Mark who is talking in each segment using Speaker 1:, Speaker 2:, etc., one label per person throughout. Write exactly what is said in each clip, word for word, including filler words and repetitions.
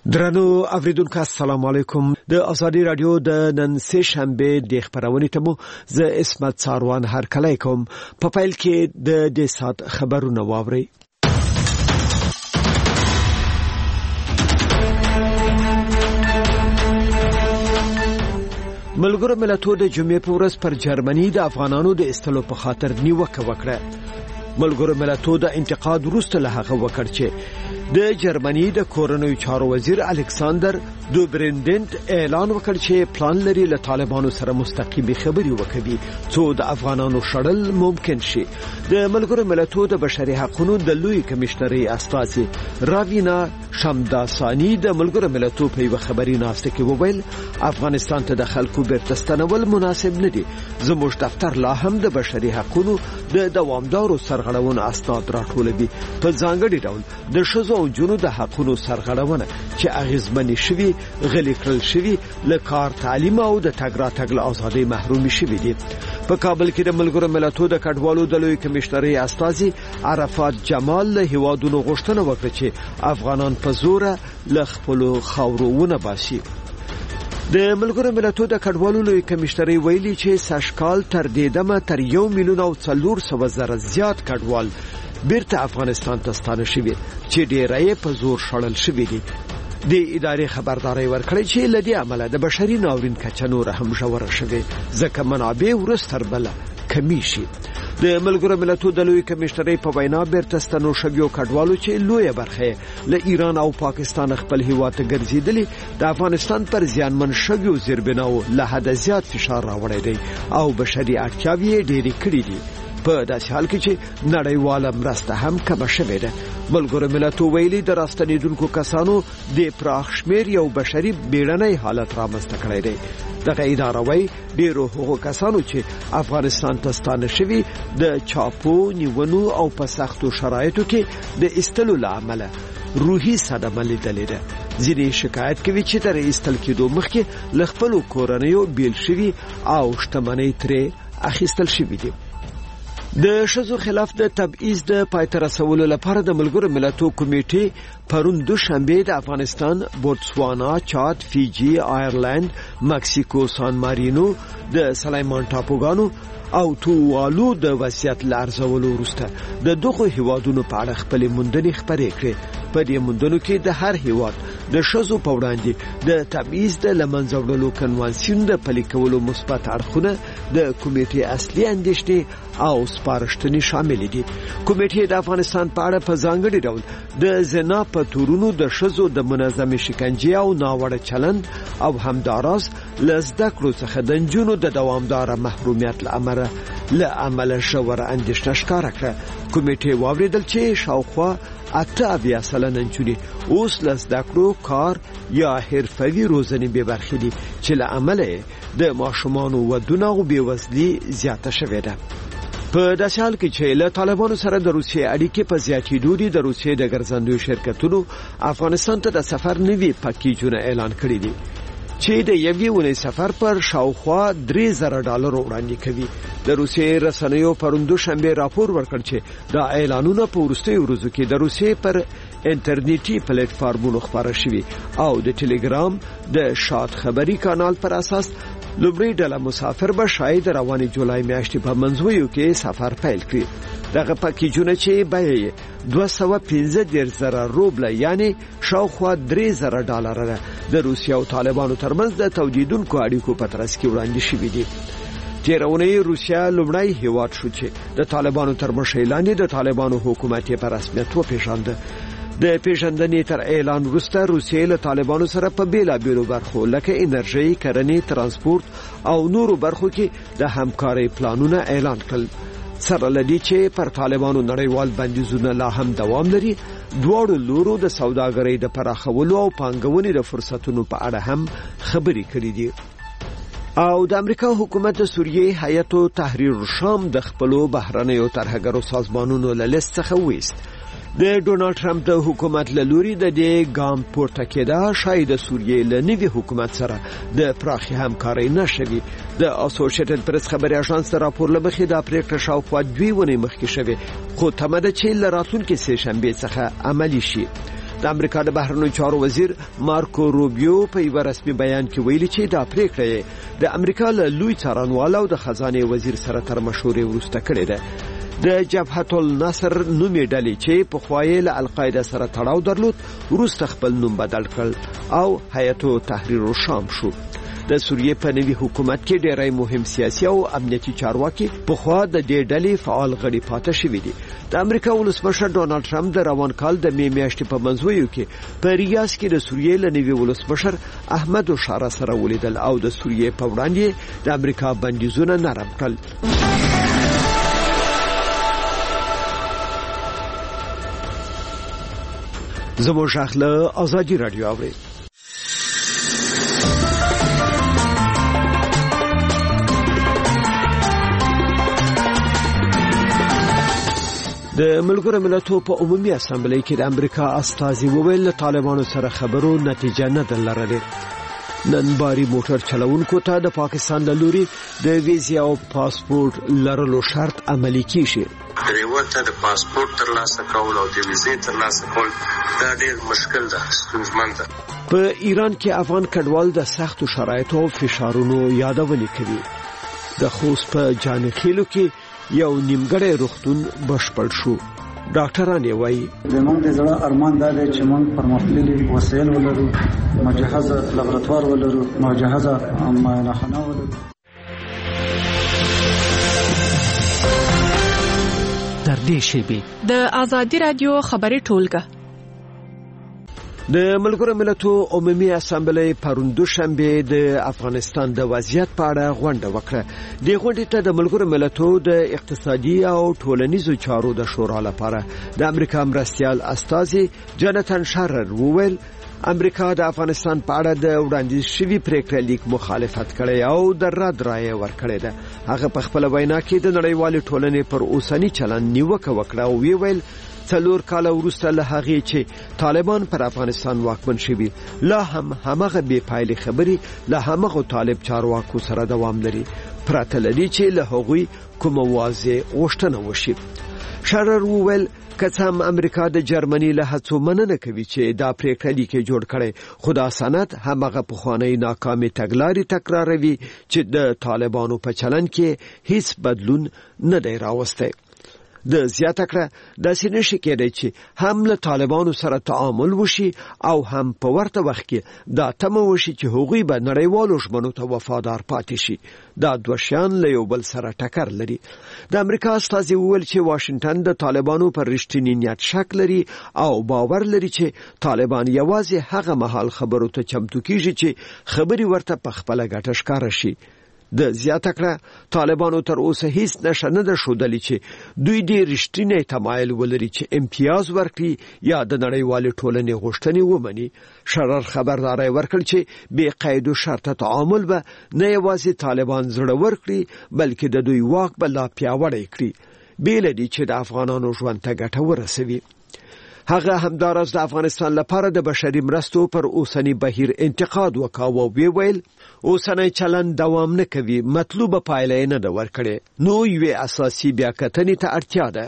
Speaker 1: درنو اوریدونکو السلام علیکم. د ازادي رادیو د نن سه شنبه د خبرونه ته مو ز اسمت ساروان هر کله کوم. په پیل کې د دې سات خبرونه واوري. ملګرو ملتونو د جمعې په ورځ پر جرمني د افغانانو د استلو په خاطر نیوکه وکړه. ملګرو ملتونو د انتقاد وروسته له هغه وکړ چې د جرمني د کورنوي چارو وزیر الکساندر دوبریندنت اعلان وکړ چې پلان لري له طالبانو سره مستقیمي خبري وکړي څو د افغانانو شړل ممکن شي. د ملګرو ملتونو د بشري حقوقو د لوی کمشنري استاذي راوینا شمداسانی د ملګرو ملتونو په یو خبري ناشته کې وویل افغانستان ته د خلکو بیرته ستنول مناسب نه دي. زموږ دفتر لا هم د بشري حقوقو د دوامدارو سرغړونو اسناد راټولوي. په ځانګړي ډول د شذو او جنو د حقوقو سرغړونه چې اغیزمنې شوي غلي کړل شوي له کار تعلیم او د تګ راتګ له ازادۍ محروم شوي دي. په کابل کې د ملګرو ملتونو د کډوالو د لوی کمشنري استاذي عرفات جمال له هیوادونو غوښتنه وکړه چې افغانان په زور له خپل خاورونه باسي. د ملګرو ملتونو د کډوالو لوی کمشنري ویلي چې ساشکال تر دې دمه تر یو میلیون او څلور سوه زره زیات کډوال بیرته افغانستان ته ستانه شوي چې ډیری په زور شړل شوي دي. د ادارې خبرداري ورکړې چې لدی عمله د بشري ناورین کچه نور هم ژوره شوه ځکه منابع ورستر بل کمی شي. د ملګرو ملتونو د لوی کمشنري په وینا بیرته ستنو شویو کډوالو چې لوی برخه له ایران او پاکستان خپل هیواد ته ګرځیدلي د افغانستان پر زیانمن شویو زیربناو له حد زیات فشار راوړی دی او بشري اړتیاوې ډېرې کړې دي. په داسې حال کې چې نړیواله مرسته هم کمه شوې ده. ملګرو ملتونو ویلي د راستنیدونکو کسانو د پراخ شمیر یو بشري بیړنی حالت رامنځته کړی دی. دغه اداره وايي ډیرو هغو کسانو چې افغانستان ته ستانه شوي د چاپو نیونو او په سختو شرایطو کې د استلو له امله روحي صدمه لیدلې ده. ځینې شکایت کوي چې تر استل کېدو مخکې له خپلو کورنیو بیل شوي او شتمنۍ ترې اخیستل شوي دي. د شذو خلاف د تبعیض د پایته رسولو لپاره د ملګرو ملتونو کمیټې پرون دوشنبه د افغانستان، بوتسوانا، چاد، فیجی، آیرلند، مکسیکو، سان مارینو، د سلیمان ټاپوګانو او تووالو د وضعیت لارزولو وروسته د دغو هیوادونو په اړه خپلې موندنې خپرې کړې. په دې موندنو کې د هر هیواد د شذو په وړاندې د تبعیض د له منځه وړلو کنوانسیون د پلي کولو مثبت اړخونه د کمیټې اصلي اندېښنې او سپارښتنې شامل دي. کمیټې د افغانستان په اړه په ځانګړي ډول د زنا په تورونو د شذو د منظمې شکنجې او ناوړه چلند او همداراز له زده کړو څخه د نجونو د دوامداره محرومیت له امله له امله ژوره اندېښنه ښکاره کړه. کمیټې واوریدل چې شاوخوا اته اویا سلنه نجونې اوس له زده کړو، کار یا حرفوي روزنې بې برخې دي چې له امله د ماشومانو ودونه او بېوزلي زیاته شوې ده. په داسې حال کې چې له طالبانو سره د روسیې اړیکې په زیاتېدو دي، د روسیې د ګرځندوی شرکتونو افغانستان ته د سفر نوي پکیجونه اعلان کړي دي چې د یوې ونې سفر پر شاوخوا درې زره ډالر وړاندې کوي. د روسیې رسنیو پرون دوشنبه راپور ورکړ چې دا اعلانونه په وروستیو ورځو کې د روسیې پر انټرنیټي پلیټ فارمونو خپاره شوي او د ټلګرام د شاد خبري کانال پر اساس لومړی ډله مسافر به شاید روانې جولای میاشتې په منځویو کې سفر پیل کړي. دغه پکیجونه چې بیه دوه سوه پنځه دېرش زره روبله یعنی شاوخوا درې زره ډالر ده د روسیې او طالبانو ترمنځ د تولیدونکو اړیکو په ترڅ کې وړاندې شوي دي. تیرونی روسیا لومړی هیواد شو چې د طالبانو تر مشرۍ لاندې د طالبانو حکومت په رسمیت وپېژانده. د پیژندنې تر اعلان وروسته روسیې له طالبانو سره په بیلابیلو برخو لکه انرژي، کرنې، ترانسپورت او نورو برخو کې د همکارۍ پلانونه اعلان کړل. سره لدی چې پر طالبانو نړیوال بندیزونه لا هم دوام لري، دواړو لورو د سوداګرۍ د پراخولو او پانګونې د فرصتونو په اړه هم خبرې کړې دي. او د امریکا حکومت د سوریې هیئت تحریر الشام د خپلو بهرنیو ترهګرو سازمانونو له لیست څخه ویست. د ډونالد ټرمپ د حکومت له لوري د دې ګام پورته کېده شاید د سوریې له نوي حکومت سره د پراخې همکارۍ نشوي. د اسوسییټډ پریس خبري اژانس راپور له مخې دا پریکړه شاوخوا دوی ونې مخکې شوه، خو تمه ده چې له راتلونکي سه شنبې څخه عملي شي. د امریکا د بهرنیو چارو وزیر مارکو روبیو په یو رسمي بیان کې ویلي چې دا پریکړه د امریکا له لوی څارنوال او د خزانه وزیر سره تر مشورې وروسته کړې ده. د جبهة النصر نومي ډلې چې په خوایې له القاعده سره تړاو درلود وروسته خپل نوم بدل کړ او هیئت تحریر الشام شو. د سوریې په نوي حکومت کې ډېری مهم سیاسي او امنیتي چارواکي په خوا د دې ډلې فعال غړي پاتې شوي دي. د امریکا ولسمشر ډونالد ټرمپ د روان کال د می میاشتې په منځویو کې په ریاض کې د سوریې له نوي ولسمشر احمد شارع سره ولیدل او د سوریې په وړاندې د امریکا بندیزونه نرم کړل. زموږ اخله آزادی رادیو اوري. د ملګرو ملتونو په عمومي اسامبلې کې د امریکا استازي وویل طالبانو سره خبرو نتیجه نه درلوده. نن باري موټر چلوونکو ته د پاکستان د لوري د ویزا او پاسپورت لرلو شرط عملي کیږي.
Speaker 2: ریوته د پاسپورت ترلاسه کول او د ویزې ترلاسه کول دا ډېر مشکل ده، ستونزمن ده.
Speaker 1: په ایران کې افغان کډوال د سختو شرایطو او فشارونو یادونه کوي. د خوست په جانخیلو کې یو نیمګړی روغتون بشپړ شو. ډاکټران یې وایي
Speaker 3: زموږ د زړه ارمان دا دی چې موږ پرمختللي وسایل ولرو، مجهزه لابراتوار ولرو، مجهزه معاینخانه ولرو.
Speaker 4: در دې شیبه
Speaker 5: د آزادی رادیو خبري ټولګه
Speaker 1: د ملګرو ملتونو عمومي اسامبلې پرون دوشنبه د افغانستان د وضعیت په اړه غونډه وکړه. د غونډې ته د ملګرو ملتونو د اقتصادي او ټولنیزو چارو د شورا لپاره د امریکا مرستیال استازي جاناتان شارر وویل امریکا د افغانستان په اړه د وړاندیز شوی پریکړه لیک مخالفت کړي او د رد رایه ورکړي ده. هغه په خپل وینا کې د نړیوال ټولنې پر اوسنی چلند نیوکه وکړه او ویل څلور کال وروسته له هغې چې طالبان پر افغانستان واکمن شوي لا هم همغه بې پایلې خبرې له همغه طالب چارواکو سره دوام لري پرته لري چې له هغوی کومه واضح غوښتنه وشي. شارر وویل که څه هم امریکا د جرمني له هڅو مننه کوي چې دا پریکړه لیک جوړ کړي، خو دا سند همغه پخوانی ناکامې تګلارې تکراروي چې د طالبانو په چلند کې هیڅ بدلون نه دی راوستی. د زیاته کړه داسې نشي کېدای چې هم له طالبانو سره تعامل وشي او هم په ورته وخت کې دا تمه وشي چې هغوی به نړیوالو ژمنو ته وفادار پاتې شي. دا دوه شیان له یو بل سره ټکر لري. د امریکا استازي وویل چې واشنگټن د طالبانو پر رښتینی نیت شک لري او باور لري چې طالبان یوازې هغه مهال خبرو ته چمتو کیږي چې خبري ورته په خپله ګټه ښکاره شي. د زیاته کړه طالبانو تر اوسه هیڅ نشه نه ده ښودلې چې دوی دې رښتینی تمایل ولري چې امتیاز ورکړي یا د نړیوالې ټولنې غوښتنې ومني. شرر خبرداری ورکړ چې بې قید و شرطه تعامل به نه یوازې طالبان زړه ورکړي بلکې د دوی واک به لا پیاوړی کړي بې له دې چې د افغانانو ژوند ته ګټه ورسوي. هغه همدارس د افغانستان لپاره د بشري مرستو پر اوسنی بهیر انتقاد وکاوه او ویل اوسنی چلند دوام نه کوي، مطلوبه پایله نه ده ورکړې، نو یوې اساسي بیاکتنې ته اړتیا ده.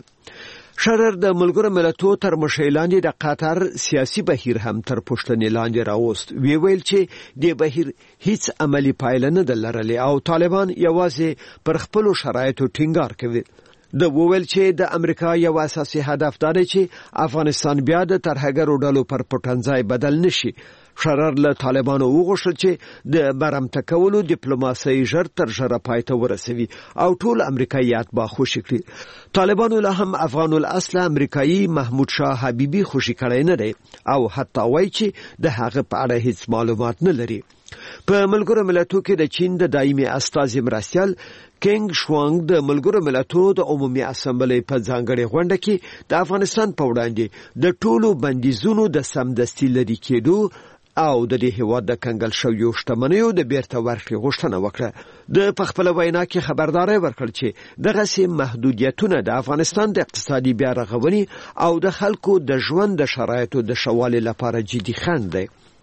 Speaker 1: شرر د ملګرو ملتونو تر مشرۍ لاندې د قطر سیاسي بهیر هم تر پوښتنې لاندې راوست. وی ویل چې د بهیر هیڅ عملی پایله نه ده لرلې او طالبان یوازې پر خپلو شرایطو ټینګار کوي. د وویل چې د امریکا یو اساسي هدف دا دی چې افغانستان بیا د ترهګرو ډلو پر پټنځای بدل نشي. شرر له طالبانو وغوښتل چې د برمته کولو ډیپلوماسي ژر تر ژره پای ته ورسوي او ټول امریکایات با خوشی کړي. طالبانو له هم افغان الاصل امریکایي محمود شاه حبیبي خوشی کړی نه دی او حتی وایي چې د هغه په اړه هیڅ معلومات نه لري. په ملګرو ملتونو کې د چین د دایمي استازي مرستیال کینګ شوانګ د ملګرو ملتونو د عمومي اسامبلې په ځانګړې غونډه کې د افغانستان په وړاندې د ټولو بندیزونو د سمدستي لرې کېدو او د دې هیواد د کنګل شویو شتمنیو د بیرته ورکړې غوښتنه وکړه. د پخپله وینا کې خبرداری ورکړ چې دغسې محدودیتونه د افغانستان د اقتصادي بیا رغونې او د خلکو د ژوند د شرایطو د ښه والي لپاره جدي خنډ دی.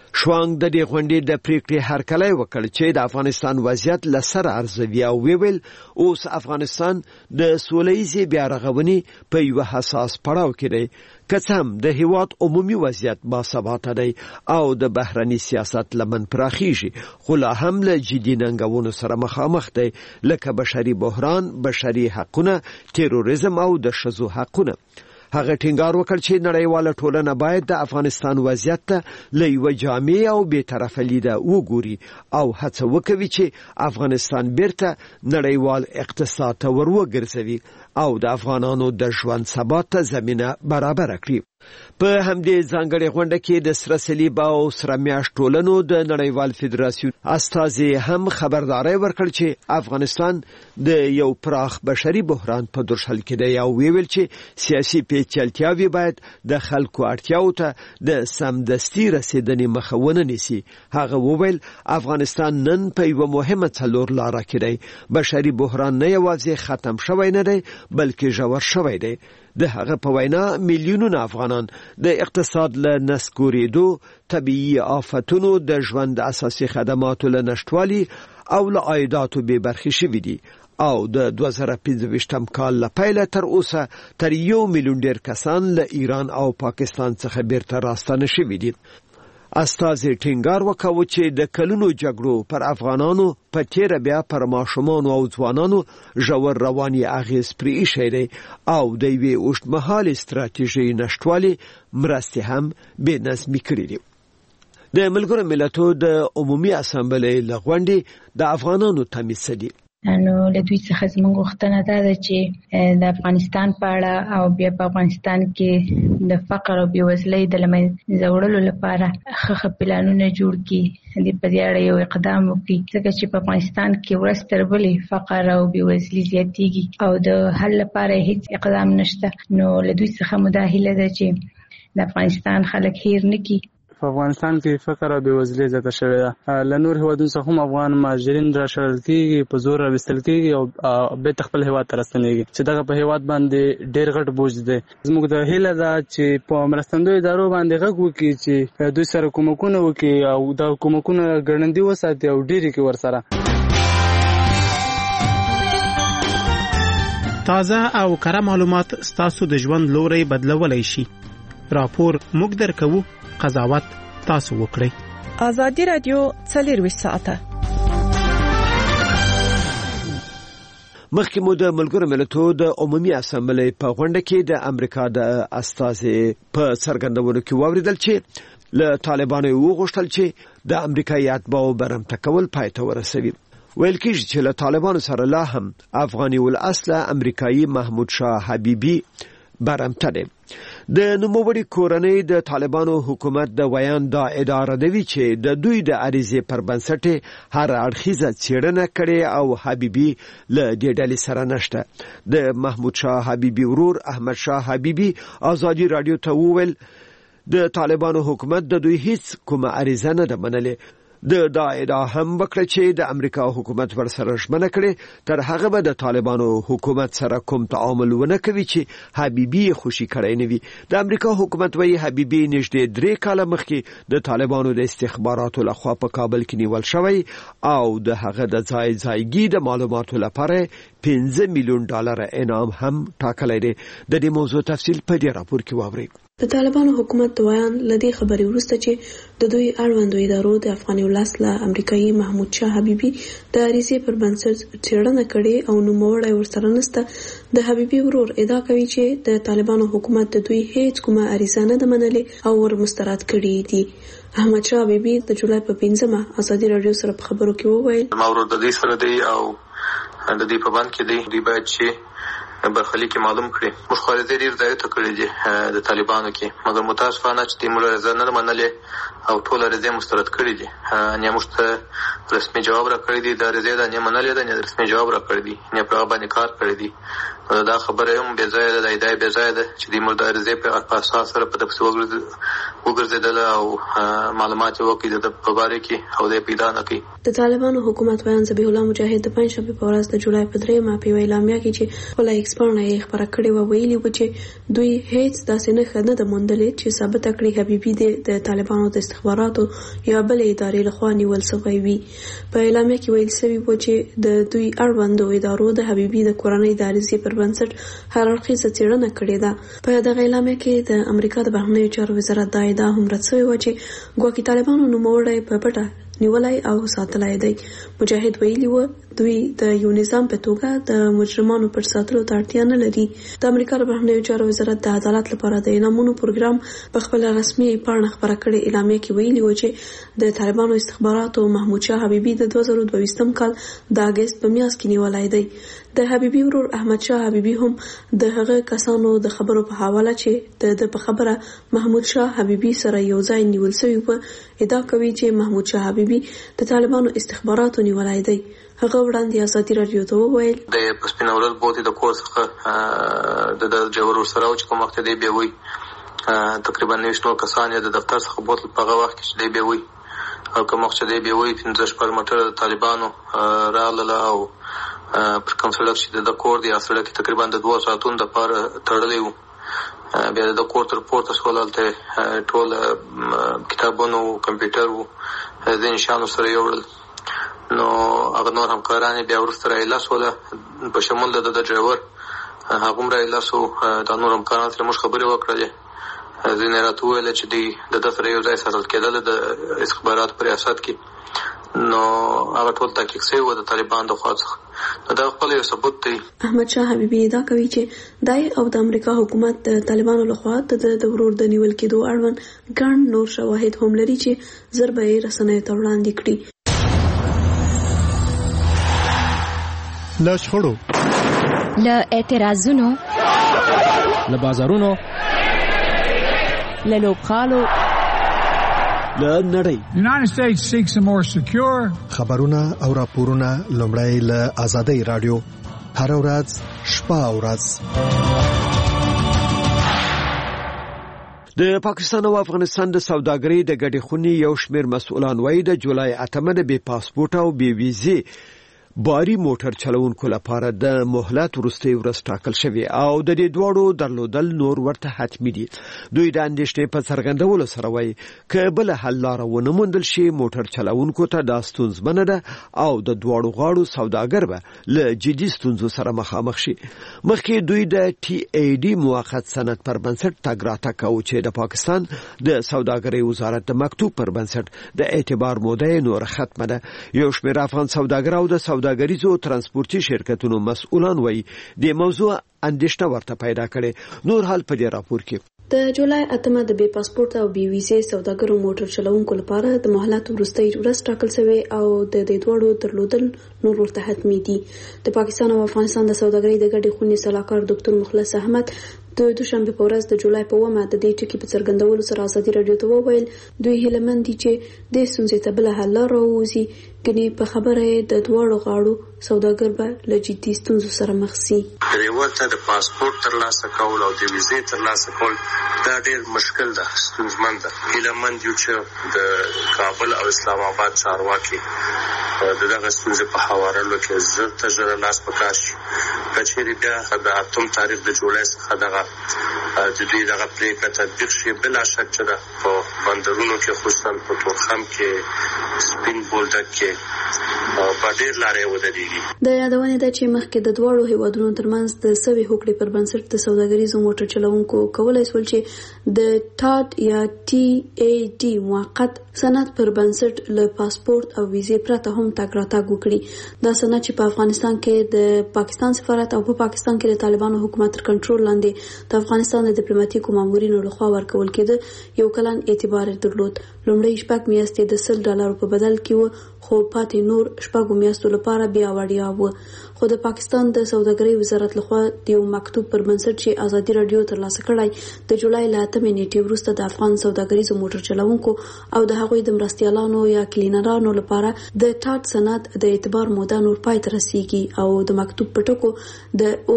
Speaker 1: شوانګ د دې غونډې د پریکړې هرکلی وکړ چې د افغانستان وضعیت لسر ارزوي او ویل اوس افغانستان د سولهییزې بیا رغونې په یو حساس پړاو کې دی که څه هم د هیواد عمومي وضعیت باثباته دی او د بهرني سیاست لمن پراخیږي خو لا هم له جدي ننګونو سره مخامخ دی لکه بشري بحران بشري حقونه تروریزم او د ښځو حقونه هغه ټینګار وکړ چې نړیواله ټولنه باید د افغانستان وضعیت ته له یوه جامع او بی‌طرفه لیده وګوري او هڅه وکړي چې افغانستان بیرته نړیوال اقتصاد ته ور وګرځوي او د افغانانو د ژوند ثبات ته زمینه برابر کړي. په همدې ځانګړې غونډه کې د سره صلیب او سره میاشت ټولنو د نړیوال فدراسیون استازي هم خبرداري ورکړ چې افغانستان د یو پراخ بشري بحران په درشل کې دی او ویل چې سیاسي پیچلتیاوې باید د خلکو اړتیاو ته د سمدستي رسیدنې مخه ونه نیسي. هغه وویل افغانستان نن په یو مهمه څلور لاره کې دی. بشري بحران نه یوازې ختم شوی نه دی بلکې ژور شوی دی. د هغه په وینا میلیونونه افغانان د اقتصاد له نسکورېدو طبيعي آفتونو د ژوند اساسي خدماتو له نشټوالي او له عایداتو بې برخې شوي دي او د دوه زره پنځه کال له پیله تر اوسه تر یو میلیون ډیر کسان له ایران او پاکستان څخه بیرته راستانه شوي دي. استازي ټینګار وکاوه چې د کلونو جګړو پر افغانانو په تیر بیا پر ماشومان او ځوانانو ژور رواني اغیز پرې ایښی دی او د یوې اوږدمهالې ستراتیژۍ نشټوالي مرستې هم بې نظمي کړې دي. د ملګرو ملتونو د عمومي اسامبلې له غونډې د افغانانو تمیز دي.
Speaker 6: نو له دوی څخه زموږ غوښتنه ده چې د افغانستان په اړه او بیا په افغانستان کې د فقر او بېوزلۍ د لمنځه وړلو لپاره ښه پلانونه جوړ کړي د په دې اړه یو اقدام وکړي ځکه چې په افغانستان کې ورځ تر بلې فقر او بېوزلي زیاتېږي او د حل لپاره هیڅ اقدام نشته. نو له دوی څخه مداهله ده چې د افغانستان خلک هیر نه کړي.
Speaker 7: په افغانستان کې فقر او بېوزلي زیاته شوې ده. له نور هیوادونو څخه هم افغان مهاجرین راشړل کېږي په زور راوستل کېږي او بیرته خپل هیواد ته راستنېږي چې دغه په هیواد باندې ډېر غټ بوج دی. زموږ د هیله ده چې په مرستندویو ادارو باندې غږ وکړي چې دوی سره کومکونه وکړي او دا کومکونه ګړندي وساتي او ډېرې کړي ورسره.
Speaker 8: تازه او کره معلومات ستاسو د ژوند لوري بدلولای شي. راپور موږ درکوو، قضاوت تاسو وکړئ.
Speaker 5: ازادي رادیو څلرویشت ساعته
Speaker 1: مخکې مو د ملګرو ملتونو د عمومي اسامبلې په غونډه کې د امریکا د استازي په څرګندونو کې واوریدل چې له طالبانو وغوښتل چې د امریکایي اتباعو برمته کول پای ته ورسوي. ویل کېږي چې له طالبانو سره لا هم افغاني الاصله امریکایي محمود شاه حبیبي برمته دی. د نوموړي کورنۍ د طالبانو حکومت د ویان دا اداره دوي چې د دوی د عریضې پر بنسټ هر اړخیزه څېړنه کړې او حبیبي له دې ډلې سره نشته. د محمود شاه حبیبي ورور احمد شاه حبیبي ازادي رادیو ته وویل د طالبانو حکومت د دوی هیڅ کومه عریضه نه ده منلې. د دا ادعا هم وکړه چې د امریکا حکومت ورسره ژمنه کړې تر هغه به د طالبانو حکومت سره کوم تعامل ونه کوي چې حبیبي خوشي کړی نه وي. د امریکا حکومت وايي حبیبي نږدې درې کاله مخکې د طالبانو د استخباراتو لخوا په کابل کې نیول شوی او د هغه د ځای ځایګي د معلوماتو لپاره پنځه میلیون ډالر انعام هم ټاکلی دی. د دې موضوع تفصیل په دې راپور کې واورئ.
Speaker 9: د طالبانو حکومت ویان لدې خبرې وروسته چې د دوی اړوندو ادارو د افغاني الاصله امریکایي محمود شاه حبیبي د عریضې پر بنسټ څېړنه کړې او نوموړی ورسره نسته. د حبیبي ورور ادعا کوي چې د طالبانو حکومت د دوی هیڅ کومه عریضه نه ده منلې او ور مسترد کړي دي. احمد شاه حبیبي د جولای په پنځمه ازادي رادیو سره په خبرو کې وویل
Speaker 2: ماورو د دې سره دی او د دې په باندې کې دی دی باید چې برخلیک معلوم کړي. مخالفت ډیر ځایته کړی دي د طالبانو کې مګر متاسفانه چې تیمور رضا نه منلې او ټول رضا مسترد کړی دي. نه مشته رسمي جواب را کړی دي د رضا نه منلې ده نه رسمي جواب را کړی دي نه په باندې کار کړی دي. دا خبره هم بې ځایه ده، دا ادعا بې ځایه ده چې د مردارزې په اساس سره په دپسې وګرځېدله او معلومات یې وکړي د په باره کې او دی پیدا نه کړي.
Speaker 9: د طالبانو حکومت ویان ذبیح الله مجاهد د پنجشنبې په ورځ د جولای په دریمه په یوه اعلامیه کې چې خپله ایکس پاڼه یې خپره کړې وه ویلي وه چې دوی هیڅ داسې نښه نه ده موندلې چې ثابته کړي حبیبي د طالبانو د استخباراتو یا بلې ادارې لخوا نیول سوی وي. په اعلامیه کې ویل سوي وه چې د دوی اړوندو ادارو د حبیبي د کورنۍ د عریضې پر بنسټ هر اړخیزه څېړنه کړې ده. په دغه اعلامیه کې د امریکا د بهرنیو چارو وزارت دا ادعا هم رد سوې وه چې ګواکې طالبانو نوموړی په پټه نیولای او ساتلای دی. مجاهد ویلي و دوی د یو نظام په توګه د مجرمانو پر ساتلو ته اړتیا نه لري. د امریکا د بهرنیو چارو وزارت د عدالت لپاره د انعامونو پروګرام په خپل رسمي پاڼه خبره کړې اعلامیه کې ویلي و چې د طالبانو استخباراتو محمود شاه حبیبي د دوه زره دوه کال د اگست په میاشت کې نیولای دی. د حبیبي ورور احمد شاه حبیبي هم د هغه کسانو د خبرو په حواله چې د په خبره محمود شاه حبیبي سره یو ځای نیول شوی و ادعا کوي چې محمود شاه حبیبي د طالبانو استخباراتو نیولای دی. هغه وړاندې ازادي راډیو ته وویل
Speaker 2: د سپینورل بوتي د کور څخه د جوړ سره او چې کوم وخت دی به وي تقریبا نوي نور کسان د دفتر څخه بوتل په هغه وخت کې دی به وي او کوم وخت دی به وي پنځه شپږ موټر د طالبانو راغله او پر کوم سړک چې د کور دی سړک تقریبا د دوه ساعتونو د پاره تړلی وو. بیا د کور تر پورته سول هلته ټول کتابونو کمپیوټر وو د نشانو سره یوړل. نو هغه نور همکاران بیا وروسته رایله سوله په شمول د د ډرایور هغه هم رایله سو. دا نور همکاران سره موږ خبرې وکړلې ځینې راته وویل چې دوی د ده سره یو ځای ساتل کېدل د استخباراتو په ریاست کې. نو هغه ټول تحقیق شوی و د طالبان د خوا څخه. نو دا خپل یو ثبوت دی.
Speaker 9: احمد شاه حبیبي ادعا کوي چې دای او د امریکا حکومت د طالبانو لخوا د د ورور د نیول کېدو اړوند ګڼ نور شواهد هم لري چې ژر به یې رسنیو ته وړاندې کړي.
Speaker 8: له شخړو،
Speaker 10: له اعتراضونو،
Speaker 4: له بازارونو،
Speaker 10: له لوبغالو،
Speaker 1: له نړۍ
Speaker 11: United States seeks a more secure
Speaker 12: خبرونه او راپورونه لومړی له آزادۍ رادیو هر ورځ شپه او ورځ.
Speaker 1: د پاکستان او افغانستان د سوداګرۍ د ګډې خونې یو شمېر مسؤلان وایي د جولای اتمه د بې پاسپورټ او بې ویزې باری موټر چلوونکو لپاره د مهلت وروستۍ ورځ ټاکل شوې او د دې دواړو درلودل نور ورته حتمي دي. دوی د اندېښنې په څرګندولو سره وایي که بله حل لاره ونه موندل شي موټر چلوونکو ته دا ستونزمنه ده او د دواړو غاړو سوداګر به له جدي ستونزو سره مخامخ شي. مخکې دوی د ټي ای ډي موقت سند پر بنسټ تګ راتګ کوي چې د پاکستان د سوداګرۍ وزارت د مکتوب پر بنسټ د اعتبار موده نور ختمه ده. یو شمېر افغان سوداګر او د سوداګریزو ترانسپورتي شرکتونو مسؤلان وایي د موضوع اندېښنه ورته پیدا کړي. نور حال په دې راپور کې
Speaker 9: د جولای اتمه د بې پاسپورت او بې ویزې سوداګرو موټر چلوونکو لپاره د مهلت وروستۍ ورځ ټاکل شوې او د دې دواړو درلودل نور ورته حتمي دي. د پاکستان او افغانستان د سوداګرۍ د ګډې خونې سلاکار ډاکټر مخلص احمد د دوشنبه په ورځ د جولای په اوومه د دې ټکي په څرګندولو سره ازادي راډیو ته وویل دوی هیله مند دي چې د ستونزې ته بله حل لاره ووځي. ګنې په خبره د دواړو غاړو سوداګر به له جدي ستونزو سره مخ شي.
Speaker 13: ورته د پاسپورت ترلاسه کول او د ویزې ترلاسه کول دا ډېر مشکل ده، ستونزمن ده. هیله مند یو چې د کابل او اسلام آباد چارواکي د دغه ستونزې په هوارولو کې زر ته زر لاس پکار شي. که چېرې بیا د اتم تاریخ د جولای څخه دغه د دوی دغه پرېکړه تطبیق شي، بلا شک چې ده په بندرونو کې خصوصا په تورخم کې سپین بولدک کې په ډېر لارې ودرېږي.
Speaker 9: د یادونې ده چې مخکې د دواړو هیوادونو ترمنځ د سوي هوکړې پر بنسټ د سوداګریزو موټر چلوونکو کولای شول چې د ټاډ یا ټي ای ډي موقت سند پر بنسټ له پاسپورت او ویزې پرته هم تګ راتګ وکړي. دا سند چې په افغانستان کې د پاکستان سفارت او په پاکستان کې د طالبانو حکومت تر کنټرول لاندې د افغانستان د ډیپلوماټیکو مامورینو لخوا ورکول کېده یو کلن اعتبار درلود. لومړی شپږ میاشتې د سل ډالرو په بدل کې و خو پاتې نور شپږو میاشتو لپاره بیا وړیا و. خو د پاکستان د سوداګرۍ وزارت لخوا د یو مکتوب پر بنسټ چې ازادي راډیو ترلاسه کړی د جولای له اتمې نیټې وروسته د افغان سوداګریزو موټر چلوونکو او د هغوی د مرستیالانو یا کلینرانو لپاره د ټاډ سند د اعتبار موده نور پای ته رسیږي او د مکتوب په ټکو د او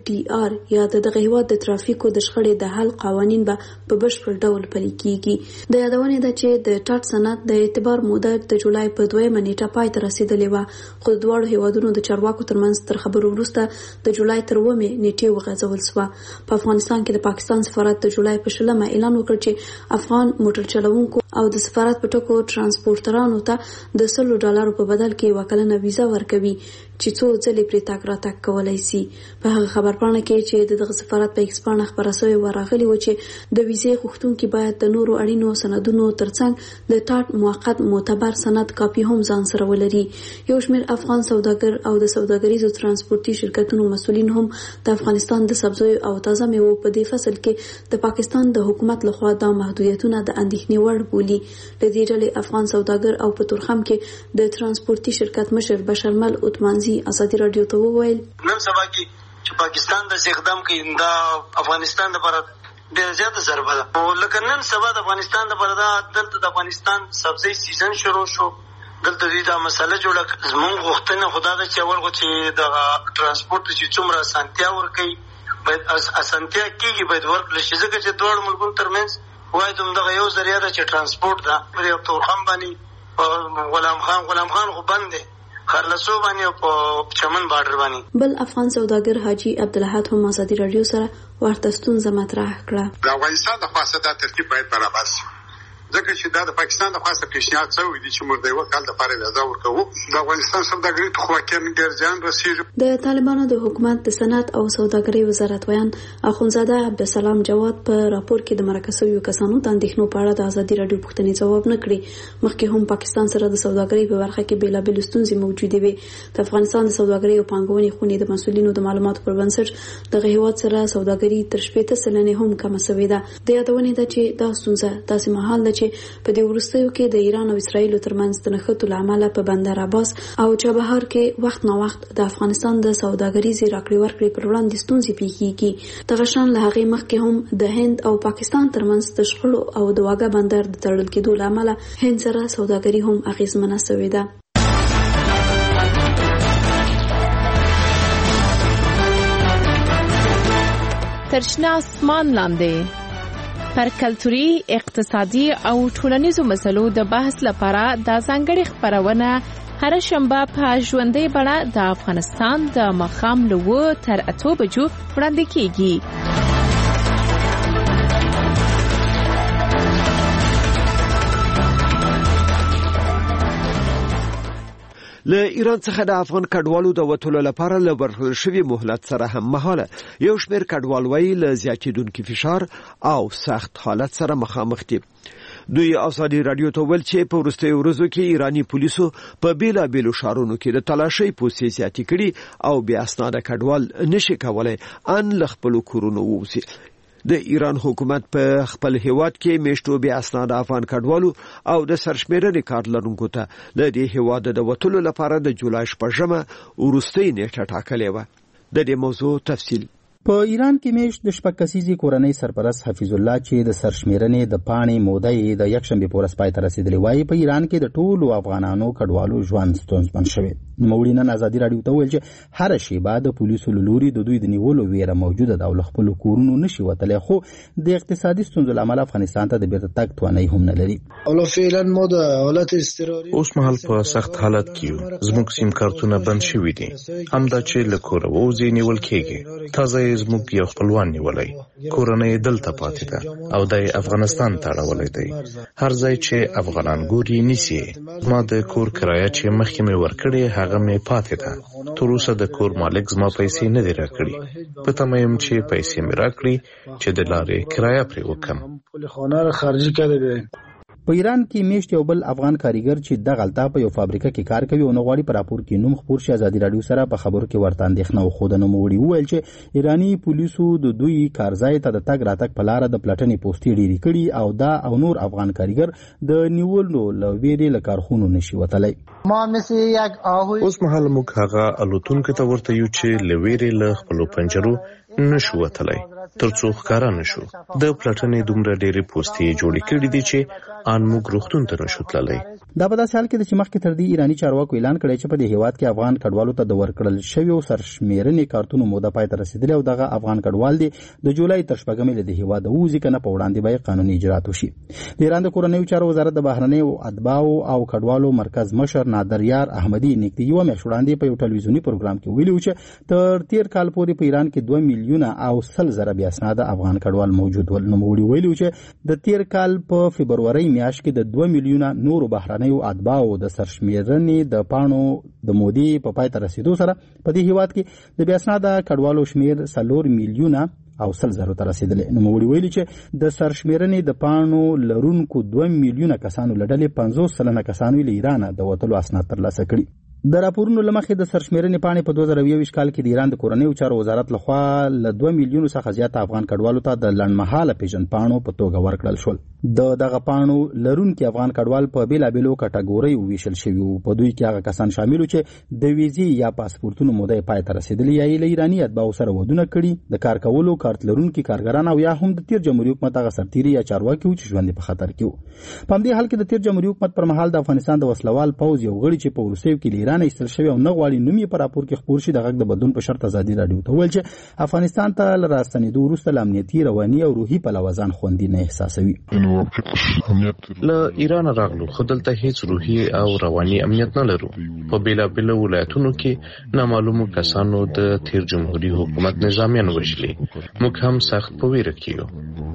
Speaker 9: ټي آر یا دغه هیواد د ترافیکو د شخړې د حل قوانین به په بشپړ ډول پلي کیږي. د یادونې ده چې د ټاټ سند د اعتبار موده د جولای په دویمه نیټه پای ته رسیدلې وه، خو د دواړو هیوادونو د چارواکو ترمنځ تر خبرو وروسته د جولای تر اوومې نیټې وغځول شوه. په افغانستان کې د پاکستان سفارت د جولای په شلمه اعلان وکړ چې افغان موټر چلوونکو او د سفارت په ټکو ترانسپورټرانو ته د سلو ډالرو په بدل کې وکلنه ویزا ورکوي چې څو ځلې پرې تګ راتګ کولی سي. په هغه خبرپاڼه کې چې د دغه سفارت په ایکس پاڼه خپره سوې وه راغلي و چې د ویزې غوښتونکي باید د نورو اړینو سندونو ترڅنګ د ټاټ موقت معتبر سند کاپي هم ځان سره ولري. یو شمېر افغان سوداګر او د سوداګریزو ترانسپورتي شرکتونو مسؤلین هم د افغانستان د سبزیو او تازه میوو په دې فصل کې د پاکستان د حکومت لخوا دا محدودیتونه د اندېښنې وړ بولي. له دې ډلې افغان سوداګر او په تورخم کې د ترانسپورتي شرکت مشر بشرمل عثمانزي ازادي رادیو ته وویل
Speaker 14: نن سبا کې چې پاکستان د اقدام کوي دا افغانستان لپاره ډېر زیاته ضربه ده. لکه نن سبا د افغانستان لپاره دا دلته د افغانستان سبزی سیزن شروع شو، دلته دې دا مسله جوړه کړه. زموږ غوښتنه خدا ده چې اول چې د ترانسپورت چې څومره اسانتیا ورکوي باید اسانتیا کېږي باید ورکړل شي، ځکه چې دواړو ملکونو ترمنځ واید همدغه یو ذریعه ده چې ترانسپورت ده. پر یو تورخم باندې غلام خان غلام خان خو بند دی خرلسو باندې او په چمن بارډر باندې.
Speaker 9: بل افغان سوداګر حاجی عبدالحد هم ازادي رادیو سره ورته ستونزه مطرح کړه.
Speaker 15: د افغانستان د خاصه د ترتیب باید برابر شي، ځکه چې دا د پاکستان د خاصه پیشنهاد شوی دی چې موږ د یو کال لپاره ویزا ورکوو. د افغانستان سوداګري ته خو واقعا ډېر زیان رسېږي. د طالبانو د حکومت د صنعت او سوداګرۍ وزارت ویان اخونزاده عبدالسلام جواد په راپور کې د مرکه شویو کسانو د اندېښنو په اړه د ازادي رادیو پوښتنې ځواب نه کړي. مخکې هم پاکستان سره د سوداګرۍ په برخه کې بېلابېلې ستونزې موجودې وې. د افغانستان د سوداګرۍ او پانګونې خونې د مسؤلینو د معلوماتو پر بنسټ دغه هیواد سره سوداګري تر شپېته سلنې هم کمه شوې ده. د یادونې ده چې دا ستونزه داسې مهال ده چې په دې وروستیو کې د ایران او اسرائیل ترمنځ د نښتو له امله په بندر عباس او چابهار کې وخت نه وخت د افغانستان د سوداګریزې راکړې ورکړې پر وړاندې ستونزې پیښیږي. دغه شان له هغې مخکې هم د هند او پاکستان ترمنځ د شخړو او د واګه بندر د تړل کېدو له امله هند سره سوداګري هم اغېزمنه شوې ده.
Speaker 5: تر شنه اسمان لاندې پر کلتوري، اقتصادي او ټولنیزو مسلو د بحث لپاره د ځانګړي خبرونه هر شنبه په ژوندۍ بڼه د افغانستان د ماښام له اوه تر اتو بجو وړاندې کیږي.
Speaker 1: له ایران څخه د افغان کډوالو د وټولو لپاره له ورکړل شوی مهلت سره هم مهاله یو شمېر کډوال وایي له زیاتېدونکي فشار او سخت حالت سره مخامخ دي. دوی ازادي رادیو ته ویل چې په وروستیو ورځو کې ایرانی پولیسو په بیلابیلو ښارونو کې د تلاشۍ پوسې زیاتې کړي او بې اسناده کډوال نشي کولای ان له خپلو کورونو ووځي. د ایران حکومت په خپل هیواد کې میشتو بې اسناده افغان کډوالو او د سرشمېرنې کارت لرونکو ته له دې هیواده د وتلو لپاره د جولای شپږمه وروستۍ نیټه ټاکلې وه. د دې موضوع تفصیل
Speaker 16: په ایران کې میشت د شپږ کسیزې کورنۍ سرپرست حفیظ الله چې د سرشمېرنې د پاڼې موده یې د یکشنبې په ورځ پای ته رسېدلې وایي په ایران کې د ټولو افغانانو کډوالو ژوند ستونزمن شوی. نوموړي نن ازادي راډیو ته وویل چې هره شیبه د پولیسو له لوري د دوی د نیولو ویره موجوده ده او له خپلو کورونو نشي وتلی، خو د اقتصادي ستونزو له امله افغانستان ته د بیرته تګ توانایي هم نه لري.
Speaker 17: اوس مهال په سخت حالت کې یو، زموږ سیم کارتونه بند شوي دي، همدا چې له کوره ووځې نیول کېږي. تازه یې زموږ یو خپلوان نیولی، کورنۍ دلته پاتې ده او دی افغانستان ته اړولی دی. هر ځای چې افغانان ګوري نیسي. ما د کور کرایه چې مخکې مې ورکړې هغه مې پاتې ده. تر اوسه د کور مالک زما پیسې نه دي راکړي. په تمه یم چې پیسې مې راکړي چې د لارې کرایه پرې
Speaker 16: وکړم. په ایران کې میشت یو بل افغان کاریګر چې د غلطه په یو فابریکه کې کار کوي او نه غواړي په راپور کې نوم خپور شي ازادي رادیو سره په خبرو کې ورته اندېښنه وښوده. نوموړي وویل چې ایراني پولیسو د دوی کارځای ته د تګ راتګ په لاره د پلټنې پوستې ډېرې کړي او دا او نور افغان کاریګر د نیولو له ویرې له کارخونو نشي وتلی.
Speaker 17: اوس مهال موږ هغه الوتونکو ته ورته یو چې له ویرې له خپلو پنجرو نشو وتلی. ترڅو ښکارا نشو. د پلټنې دومره ډېرې پوستې جوړې کړې دي چې ان موږ روغتون ته نشو تللی.
Speaker 16: دا په داسې حال کې چې مخکې تر دې ایراني چارواکو اعلان کړی چې په دې هیواد کې افغان کډوالو ته د ورکړل شویو سرشمیرنې کارتونو موده پای ته رسیدلې او دغه افغان کډوال دي د جولای تر شپږمې له دې هیواد ووځي کنه په وړاندې به قانوني اجرات وشي. د ایران د کورنیو چارو وزارت د بهرنیو اتباعو او کډوالو مرکز مشر نادر یار احمدي نږدې یوه میاشت وړاندې په یو ټلویزیوني پروګرام کې ویلي و چې تر تیر کال پورې په ایران کې دوه میلیونه او سل زره بې اسناده افغان کډوال موجود ول. نوموړي ویلي و چې د تیر کال په فبرورۍ میاشت کې د دوه میلیونه نورو بهرنیو اتباعو د سرشمیرنې د پاڼو د مودې په پای ته رسیدو سره په دې هیواد کې د بې اسناده کډوالو شمیر څلور میلیونه او سل زرو ته رسیدلی. نوموړي ویلي چې د سرشمیرنې د پاڼو لرونکو دوه میلیونه کسانو له ډلې پنځوس سلنه کسانو له ایرانه د وتلو اسناد ترلاسه کړي. د راپورونو له مخې د سرشمیرنې پاڼې په دوه زره یوویشت کال کې د ایران د کورنیو چارو وزارت لخوا له دوه میلیونو څخه زیاته افغان کډوالو ته د لنډمهاله پیژندپاڼو په توګه ورکړل شول. د دغه پاڼو لرونکي افغان کډوال په بېلابېلو کټګوریو ویشل شوي وو. په دوی کې هغه کسان شامل وو چې د ویزې یا پاسپورتونو موده یې پای ته رسېدلې یا یې له ایراني اتباعو سره ودونه کړي، د کار کولو کارت لرونکي کارګران او یا هم د تیر جمهوري حکومت هغه سرتیري یا چارواکي وو چې ژوند یې په خطر کې وو. په همدې حال کې د تیر جمهوري حکومت پر مهال د افغانستان د وسلوال پوځ یو غړي چې په وروستیو کې له ایرانه ایستل شوی او نه غواړي نوم یې په راپور کې خپور شي د غږ د بدلون په شرط ازادي راډیو ته وویل چې افغانستان ته له راستنېدو وروسته له امنیتي، رواني او روحي پلوه ځان خوندي نه احساسوي.
Speaker 17: له ایران راغلو خو دلته هیڅ روحي او رواني امنیت نه لرو. په بېلابېلو ولایتونو کې نامعلومو کسانو د تیر جمهوري حکومت نظامیان وژلي. موږ هم سخت په ویره کې یو.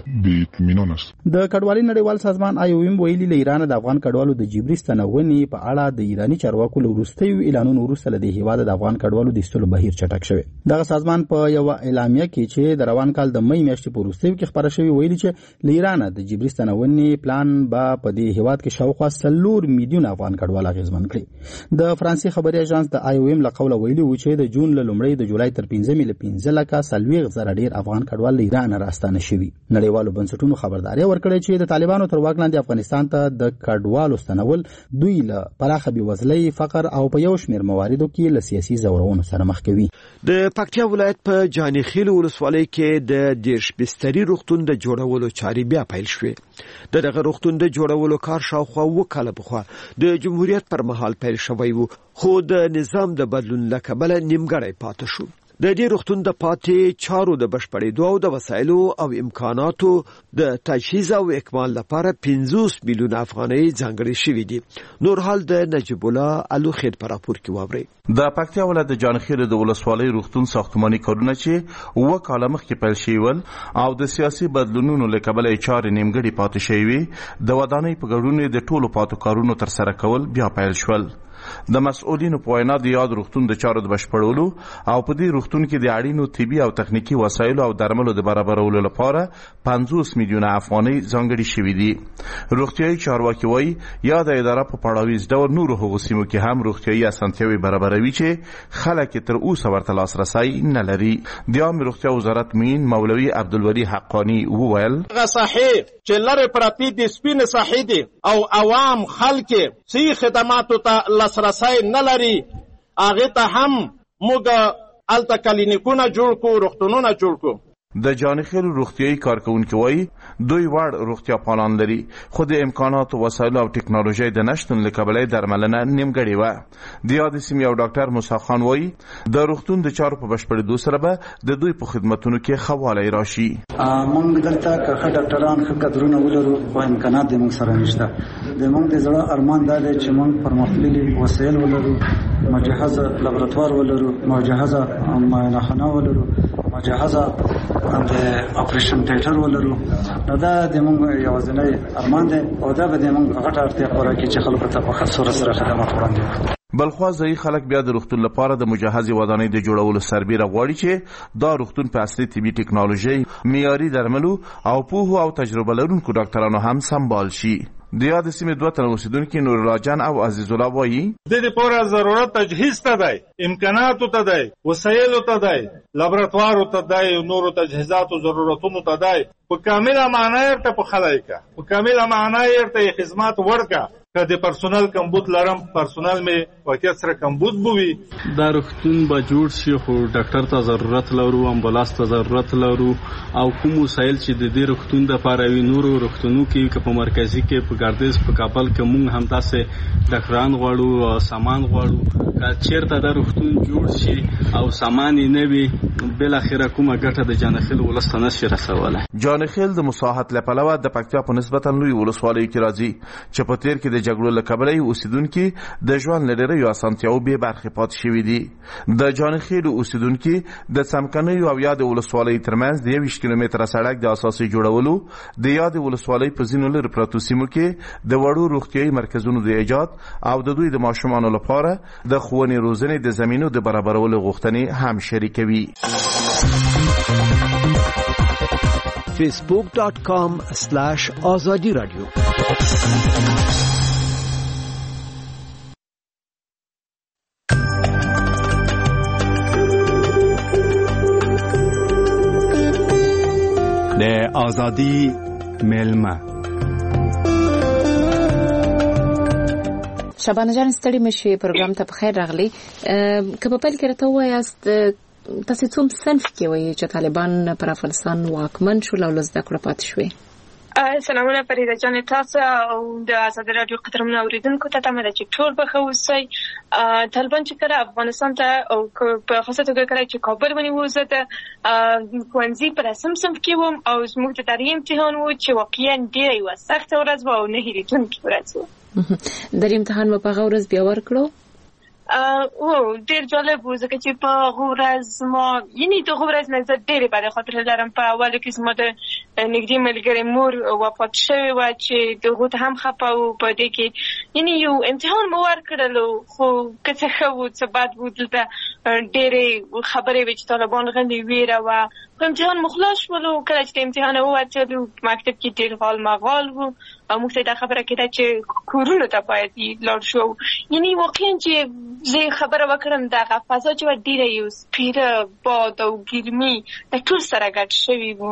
Speaker 16: د کډوالۍ نړیوال سازمان آی او ایم ویلي له ایران د افغان کډوالو د جبري ستنونې په اړه د ایراني چارواکو له وروستیو اعلانونو وروسته له دې هیواده د افغان کډوالو د ایستلو بهیر چټک شوی. دغه سازمان په یوه اعلامیه کې چې د روان کال د مۍ میاشتې په وروستیو کې خپاره شوې ویلي چې له ایرانه د جبري ستنونې پلان به په دې هیواد کې شاوخوا څلور میلیونه افغان کډوال اغېزمن کړي. د فرانسې خبري اژانس د آی او ایم له قوله ویلي و چې د جون له لومړۍ د جولای تر پنځمې له پنځه لکه څلوېښت زره ډېر افغان کډوال له ایرانه راستانه شوي. نړیوالو بنسټونو خبرداری ورکړې چې د طالبانو تر واک لاندې افغانستان ته د کډوالو ستنول دوی له پراخه بېوزلۍ، فقر او په یو شمېر مواردو کې له سیاسي ځورونو سره مخ کوي.
Speaker 1: د پکتیا ولایت په جاني خیل ولسوالۍ کې د دېرش بستري روغتون د جوړولو چارې بیا پیل شوې. د دغه روغتون د جوړولو کار شاوخوا اووه کاله پخوا د جمهوریت پر مهال پیل شوی و، خو د نظام د بدلون له کبله نیمګړی پاتې شو. د دې روغتون د پاتې چارو د بشپړېدو او د وسایلو او امکاناتو د تجهیز او اکمال لپاره پنځوس میلیونه افغانۍ ځانګړې شوي دي. نور حال د نجیب الله الوخیل په راپور کې واورئ.
Speaker 18: د پکتیا ولایت د جانخیل د ولسوالۍ روغتون ساختماني کارونه چې اووه کاله مخکې پیل شوي ول او د سیاسي بدلونونو له کبله یې چارې نیمګړې پاتې شوې وې، د ودانۍ په ګډون د ټولو پاتو کارونو ترسره کول بیا پیل شول. د مسؤلینو په وینا د یاد روغتون د چارو د بشپړولو او په دې روغتون کې د اړینو طبي او تخنیکي وسایلو او درملو د برابرولو لپاره پنځوس میلیونه افغانۍ ځانګړي شوي دي. روغتیايي چارواکي وایي یاده اداره په پړاویز ډول نورو هغو سیمو کې هم روغتیايي اسانتیاوې برابروي چې خلک یې تر اوسه ورته لاسرسی نه لري. د عامې روغتیا وزارت مین مولوي عبدالولي حقانی وویل
Speaker 19: هغه صحي چې لرې پرتې دي سپینې صحي دي او عوام خلک صحي خدماتو ته لاسرسی نه لري، هغې ته هم موږ هلته کلینیکونه جوړ کړو، روغتونونه جوړ کړو.
Speaker 18: د جانخیل روغتیايي کارکونکي وایي دوی وړ روغتیا پالان لري، خو د امکاناتو، وسایلو او ټکنالوژۍ د نشتون له کبله درملنه نیمګړې وه. د یادې سیمې یو ډاکټر موسی خان وایي د روغتون د چارو په بشپړېدو سره به د دوی په خدمتونو کې ښه والی راشي.
Speaker 3: موږ دلته که ښه ډاکټران، ښه کادرونه ولرو، خو امکانات د موږ سره نشته. د موږ د زړه ارمان دا دی چې موږ پرمختللي وسایل ولرو، مجهزه لابراتوار ولرو، مجهزه معاینخانه ولرو، مجهزه د اپریشن تیټر ولرو. نو دا د موږ یوازینی ارمان دی او دا به د موږ غټه اړتیا پوره کړي چې خلکو ته په ښه صورت سره خدمات وړاندې کړي.
Speaker 18: بلخوا ځایي خلک بیا د روغتون لپاره د مجهزې ودانۍ د جوړولو سربیره غواړي چې دا روغتون په اصلي طبي ټکنالوژۍ، معیاري درملو او پوهو او تجربه لرونکو ډاکټرانو هم سمبال شي. د یاد سیمې دوه تنه اوسیدونکي نور الله جان او عزیز الله وایي
Speaker 19: د دې لپاره ضرورت تجهیز ته دی، امکاناتو ته دی، وسایلو ته دی، لابراتوارو ته دی، نورو تجهیزاتو ضرورتونو ته دی. په کامله معنا ورته په خلای کا، په کامله معنا ورته خدمات ورکا.
Speaker 20: که د پرسونل کمبود لرم پرسونل می واقعیت سره کمبود بوي
Speaker 7: دا روغتون به جوړ شي خو ډاکټر ته ضرورت لرو امبولانس ته ضرورت لرو او کوم وسایل چې د دې روغتون د لپاره وي نورو روغتونو کې که په مرکزي کې په ګردیز په کابل کې مونږ هم تاسو ډاکټران غواړو سامان غواړو که چیرته دا روغتون جوړ شي او سامان یې نه وي بل اخره کومه ګټه د جانخیل ولسته نشي رسوله.
Speaker 18: جانخیل د مساحت له پلوه د پکتیا په نسبتا لوی ولسوالۍ کې راځي چې په تیر کې د جګړو له کبله اوسیدونکو د ژوند لري یو اسانتیاو به برخه پات شوې دي. د جانخیل اوسیدونکو د سمکنۍ او یاد ولسوالۍ ترمنځ د یویشت کیلومتره سړک د اساسي جوړولو د یاد ولسوالۍ په ځینو لري پراتو سیمو کې د وړو روغتيایي مرکزونو د ایجاد او د دوی د ماشومانو لپاره د ښوونې روزنې د زمینو د برابرولو غوښتنې هم شریکوي.
Speaker 1: facebook dot com slash azadi radio
Speaker 21: د ازادي ملما
Speaker 5: شبانه جان ستړي مشي پروګرام ته بخیر راغلی. که په پیل کې راته وایاست تاسو څوم صنف کې وایي چې طالبان پر افغانستان واکمن شول او لزده کړه پات شوي؟
Speaker 22: سلامونه فریده جان تاسو او د آزاد رادیو قدرمن اوریدونکو ته تمه ده چې ټول به خوسي. طالبان چې کله افغانستان ته او په خاصه توګه کله چې کابل ونیو زه د ښوونځي په رسم صنف کې وم او زموږ د تاریخ امتحان و چې واقعا ډېره یوه سخته ورځ وه او نه هېرېدونکې ورځ وه.
Speaker 5: در امتحان مو په هغه ورځ بیا ورکړو؟
Speaker 22: او ډېر جالب و ځکه چې په هغه ورځ ما یعنې د هغه ورځ نه زه ډېرې بدې خاطرې لرم. په اولو کې زما د نږدې ملګرې مور وفات شوې وه چې د هغو ته هم خفه وو. په دې کې یعنې یو امتحان مو ورکړلو خو که څه ښه وو څه بد وو دلته ډېرې خبرې وې چې طالبان غلي ویره وه. خو امتحان مو خلاص شولو. کله چې د امتحان ووتلو مکتب کې ډېر غال مغال وو او موږ ته دا خبره کېده چې کورونو ته باید لاړ شو. یعنې واقعا چې زه خبره وکړم دغه فضا چې وه ډېره یو سپېره باد او ګرمي د ټول سره ګډ شوي وو.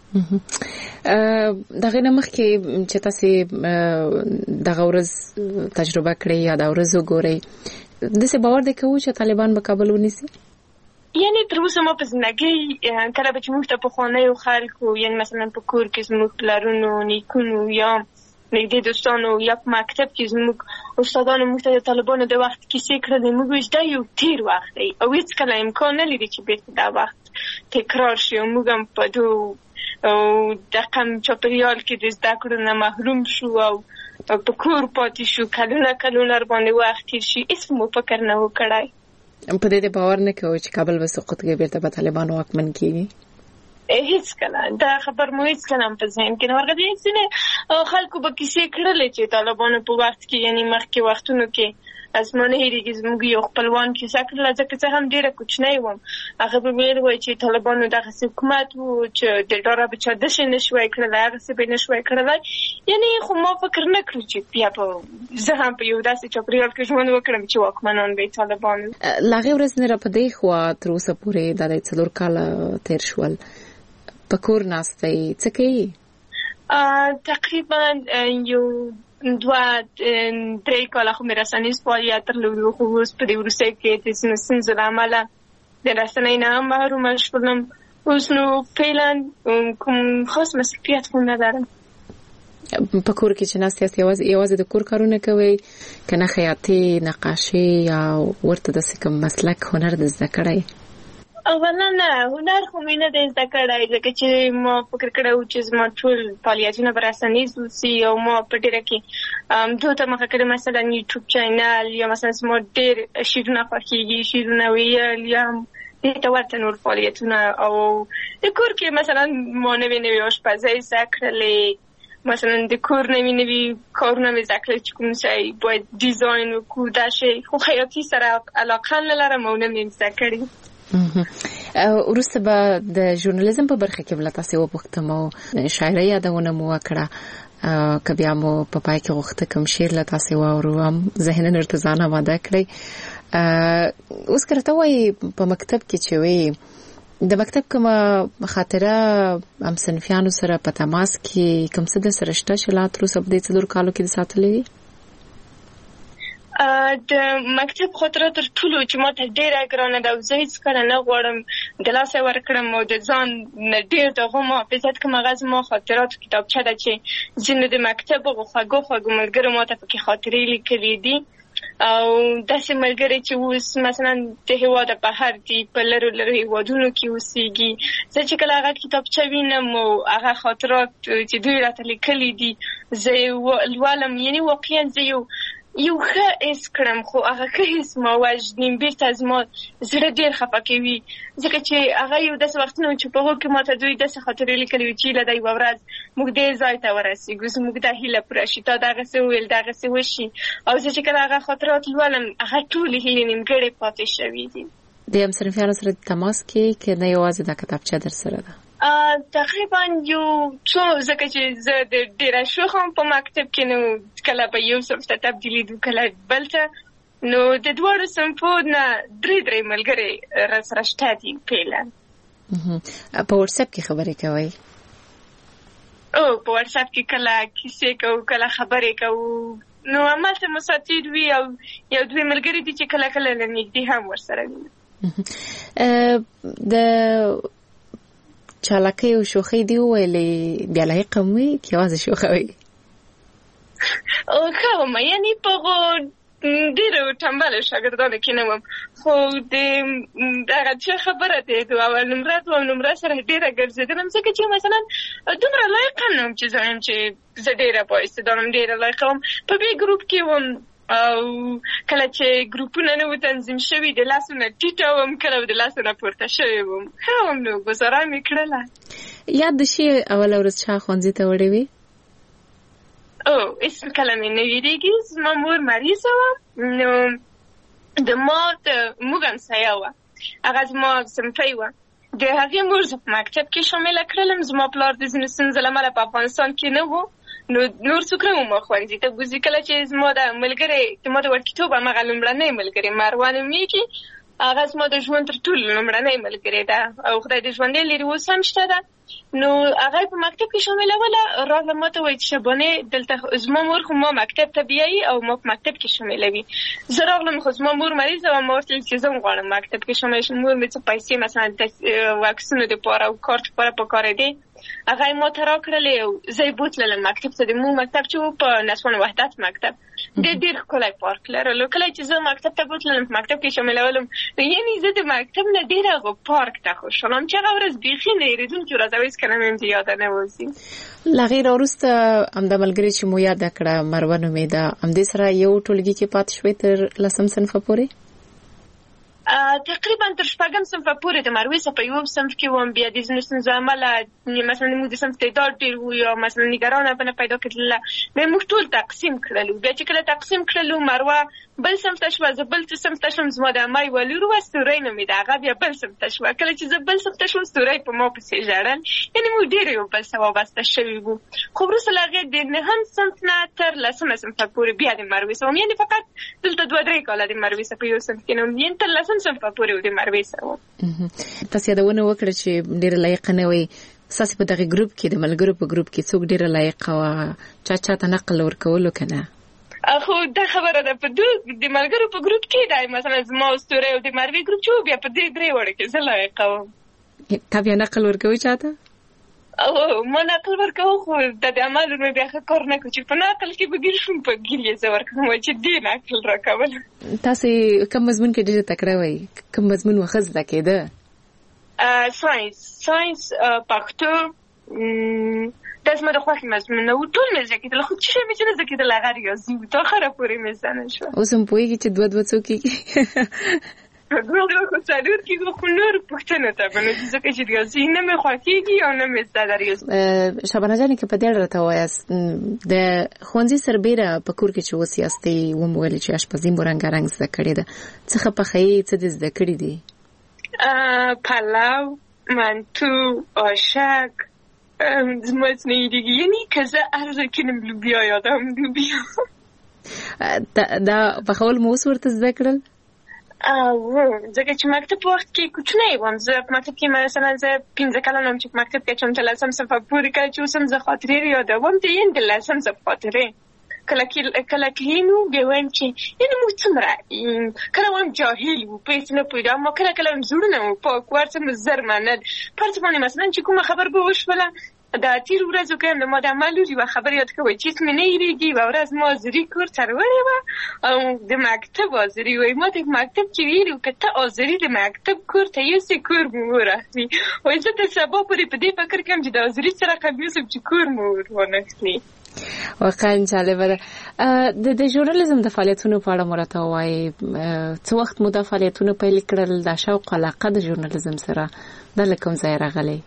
Speaker 5: دغه نه مخکې چې تاسې دغه ورځ تجربه کړئ یا دا ورځ وګورئ داسې باور دی کوو چې طالبان به کابل ونیسي؟
Speaker 22: یعنې تر اوسه ما په زندګۍ کله به چې موږ ته پخوانیو خلکو یعنې مثلا په کور کې زموږ پلرونو نیکونو یا نږدې دوستانو یا په مکتب کې زموږ استادانو موږ ته د طالبانو د وخت کیسې کړلې موږ وایو دا یو تېر وخت دی او هېڅکله امکان نه لري چې بېرته دا وخت تکرار شي او موږ هم په دو دقم چاپریال کې د زده کړو نه محروم شو او په کور پاتې شو کلونه کلونه رباندې وخت تېر شي هېڅ مو فکر نه و کړی.
Speaker 5: په دې باور نه کوو چې کابل به سقوط کوي بیرته به طالبان واکمن کیږي؟
Speaker 22: هیڅ کله دا خبر مو هیڅ کله هم په ذهن کې نه ورغلی. ځینې خلکو به کیسې کړلې چې طالبانو په وخت کې یعنې مخکې وختونو کې از ما نه هېرېږي زموږ یو خپلوان کیسه کړله ځکه زه هم ډېره کوچنی وم. هغه به ویل وایي چې طالبانو دغسې حکومت و چې د ډاره به چا دشې نه شوی کړلی هغسې به یې نه شوی کړلی. یعنې خو ما فکر نه کړو چې بیا به زه هم په یو داسې چاپریال کې ژوند وکړم چې واکمنان به یې طالبان وي.
Speaker 5: له هغې ورځې نه را په دې خوا تر اوسه پورې دا د څلور کاله تېر شول په کور ناستی څه کوي؟
Speaker 22: تقریبا یو دوه درې کاله خو مې رسنیز فعالیت درلودو خو اوس په دې وروستیو کې د ځینو ستونزو له امله د رسنۍ نه هم محرومه شولم. اوس نو فعلا کوم خاص مسؤلیت خو نه لرم.
Speaker 5: په کور کې چې ناست یاست یوازې یوازې د کور کارونه کوئ که نه خیاطي نقاشي یا ورته داسې کوم مسلک هنر د زده کړی؟
Speaker 22: اولا نه هنر خو مې نه دی زده کړی ځکه چې ما فکر کړی و چې زما ټول فعالیتونه به رسنیز اوسي او ما په ډېره کې دوی ته مخه کړې مثلا یوټیوب چینل یا مثلا زما ډېر شعرونه خوښېږي شعرونه ویل یا دې ته ورته نور فعالیتونه او د کور کې مثلا ما نوې نوې آشپزۍ زده کړلې مثلا د کور نوې نوې کارونه مې زده کړل چې کوم شی باید ډیزاین وکړو دا شی خو خیاطي سره علاقه نه لرم او نه مې زده کړې.
Speaker 5: وروسته به د ژورنالیزم په برخه کې بله تاسې وپوښتم او شاعرۍ یادونه مو وکړه که بیا مو په پای کې غوښته کوم شعر له تاسې واورو هم ذهناً ورته ځان اماده کړئ. اوس که راته وایي په مکتب کې چې وایي د مکتب کومه خاطره هم صنفیانو سره په تماس کې کوم څه در سره شته چې لا تر اوسه په دې څلور کالو کې دې ساتلې دي؟
Speaker 22: د مکتب خاطره تر ټولو چې ما ته ډېره ګرانه ده او زه هېڅکله نه غواړم د لاسه ورکړم او د ځان نه ډېر د هغو محافظت کوم. هغه زما خاطراتو کتابچه ده چې ځینو د مکتب هغو خوږو خوږو ملګرو ما ته پکې خاطرې لیکلي دي او داسې ملګري چې اوس مثلا د هېواده بهر دي په لرو لرو هېوادونو کې اوسېږي. زه چې کله هغه کتابچه وینم او هغه خاطرات چې دوی راته لیکلي دي زه یې لولم، یعنې واقعا زه یو یو ښه حس کړم، خو هغه ښه حس ما وژني، بېرته زما زړه ډېر خفه کوي ځکه چې هغه یو داسې وختونه چې په هغو کې ما ته دوی داسې خاطرې لیکلي وي چې هیله ده یوه ورځ موږ دې ځای ته ورسېږو، زموږ دا هیله پوره شي، تا دغسې وویل دغسې وشي. او زه چې کله هغه خاطرات لولم هغه ټولې هیلې نیمګړې پاتې شوي دي.
Speaker 5: د همصنفیانو سره تماس کې که نه یوازې دا کتابچه در سره ده؟
Speaker 22: تقریبا یو څو ځکه چې زه د ډېره شوخه په مکتب کې نو کله به یو صنف ته تبدیلېږو کله بل ته، نو د دواړو صنفو نه درې درې ملګري راسره شته دي فعلا.
Speaker 5: په وټساپ کې خبرې کوئ؟
Speaker 22: او په وټساپ کې کله کیسې کوو کله خبرې کوو، نو همالته مساتیر وي او یو دوی ملګري دي چې کله کله له نږدې هم ورسره وي.
Speaker 5: د چالاکۍ او شوخۍ دی وویلې بیا لایقه هم وي که یوازې شوخه وي؟
Speaker 22: ښه ومه، یعنې په هغو ډېرو ټمبلو شاګردانو کې نه وم، خو د هغه څه خبره دی د اول نمره دوم نمره سره ډېره ګرځېدلم ځکه چې مثلا دومره لایقه نه وم چې زه وایم چې زه ډېره بااستعداده وم، ډېره لایقه وم. په بې ګروپ کې وم او کله چې ګروپونه نه وو تنظیم شوي د لاسو نه ټیټه وم، کله د لاسو نه پورته شوې وم. ښه وم، نو ګزاره مې کړله.
Speaker 5: یاد د شي اوله ورځ چا ښوونځي ته وړې وې؟
Speaker 22: او هېڅ کله مې نه ویرېږي. زما مور مریضه وه، نو د ما د موږ همسایه وه، هغه زما صنفۍ وه، د هغې مور زه په مکتب کې شامله کړلم. زما پلار د ځینو ستونزو له امله په افغانستان کې نه و، نو نور څوک نه وم ښوونځي ته بوځي. کله چې زما د ملګری چې ما د وړکیتوب همغه لومړنی ملګری مروه نومېږي، هغه زما د ژوند تر ټولو لومړنۍ ملګرې ده او خدای دې ژوندی لري اوس هم شته ده. نو هغه په مکتب کې شاملوله، راغله ما ته وایي چې شبانې دلته زما مور خو ما مکتب ته بیایي او ما په مکتب کې شاملوي. زه راغلم خو زما مور مریضه وه، ما ورته ویل چې زه هم غواړم مکتب کې شامل شم. مور مې څه پیسې مثلا د واکسینو دپاره او کارت لپاره پکارېدې، هغه یې ما ته راکړلې او زه یې بوتللم مکتب ته. د مو مکتب چې و په نسوان وحدت مکتب ډېر ډېر ښکلی پارک لرلو. کله چې زه مکتب ته بوتللم په مکتب کې شاملولم، یعنې زه د مکتب نه ډېر هغه پارک ته خوشحاله وم چې هغه ورځ بیخي نه هېرېدونکې ورځ او هېڅکله مې هم د یاده نه وځي.
Speaker 5: له هغې راوروسته همدا ملګرې چې مو یاده کړه مروه نومېده، همدې سره یو ټولګي کې پاتې شوې تر لسم صنفه پورې؟
Speaker 22: تقریبا تر شپږم صنفه پورې د مروې څخه په یو صنف کې وم. بیا د ځینو ستونزو امله مثلا موږ د صنف تعداد ډېر وو یا مثلا نګرانه به نه پیدا کېدله، بیا موږ ټول تقسیم کړلو. بیا چې کله تقسیم کړلو مروه بل صنف ته شوه، زه بل صنف ته شوم. زما د عمه یوه لور وه ستورۍ نومېده، هغه بیا بل صنف ته شوه. کله چې زه بل صنف ته شوم ستورۍ په ما پسې ژړل، یعنې موږ ډېر یو بل سره وابسته شوي وو. خو وروسته له هغې د نهم صنف نه تر لسمه صنفه پورې بیا د مروې سره وم، یعنې فقط دلته دوه درې کاله د مروې سره په یو صنف کې نه وم، یعنې تر لسم صنفه پورې و د مروې سره وم.
Speaker 5: تاسو یادونه وکړه چې ډېره لایقه نه وئ، ستاسې په دغې ګروپ کې د ملګرو په ګروپ کې څوک ډېره لایقه وه؟ چا چاته نقل ورکولو که نه؟
Speaker 22: خو دا خبره ده په د ملګرو په ګروپ کې دی، مثلا زما ستورۍ او د مروې ګروپ چې و بیا په دې درې وړو کې زه لایقه وم.
Speaker 5: تا بیا نقل ورکوي چاته؟
Speaker 22: او ما نقل ورکوم، خو د د عمل مې بیا ښه کار نه کړو چې په نقل کې به ګیر شوم، په ګیر یې زه ورکوم چې دې نقل راکول.
Speaker 5: تاسې کوم مضمون کې ډېره تکړه وئ؟ کوم مضمون وښه زده کېده؟
Speaker 22: ساینس ساینس پښتو دا زما د خوښې مضمون و، ټول مې زده کېدل، خو څه شی مې چې نه زده کېدل هغه ریاضي و. تر اخره پورې مې زده نه شوه.
Speaker 5: اوس هم پوهېږي چې دوه دوه څو کېږي؟
Speaker 22: دوه دوه خو څلور کېږي، خو نورو پوښتنو ته به نو ځکه چې ریاضي نه مې خوښېږي او نه مې زده ده ریاضي.
Speaker 5: شبانه جانې که په دې اړه راته ووایاست، د ښوونځي سربېره په کور کې چې اوس یاستئ ومو ویلې چې اشپزي مو رنګارنګ زده کړې ده، څه ښه پخوئ، څه دې زده کړي دي؟
Speaker 22: پلو، منتو، آشک، زما څه نه هېرېږي، یعنې که زه هر ځای کښېنم لوبیا یادوم لوبیا.
Speaker 5: دا پخول مو اوس ورته زده کړل؟
Speaker 22: ځکه چې مکتب په وخت کې کوچنی وم، زه په مکتب کې مثلا زه پنځه کلن وم چې په مکتب کې چم تر لسم صنفه پورې، کله چې اوس هم زه خاطرې یادوم د یعنې د لسم صنف خاطرې کله کله کینو به وایم چې یعنی موږ څومره کله وایم جاهل وو پېڅ نه پوهېدو اما کله کله وایم زړونه مو پاک ورڅ مو زر منل پرته باندې مثلا چې کومه خبر به وشوله د تیر ورځو کې هم د ما د عمل یوه خبر یاد کوي چې هېڅ مې نه هېرېږي یوه ورځ ما آذري کور ته راوړې وه او د مکتب آذري وایي ما د مکتب چې ویلي وو که ته آذري د مکتب کور ته یوسې کور مو ورخلي وایي زه تر سبا پورې په دې فکر کوم چې د آذري څه رقم یوسم چې کور مو ورانخلي.
Speaker 5: واقعا جالبه ده. د ژورنالیزم د فعالیتونو په اړه مو راته ووایي څه وخت مو دا فعالیتونه پیل کړل دا شوق علاقه د ژورنالیزم سره دا له کوم ځایه راغلی؟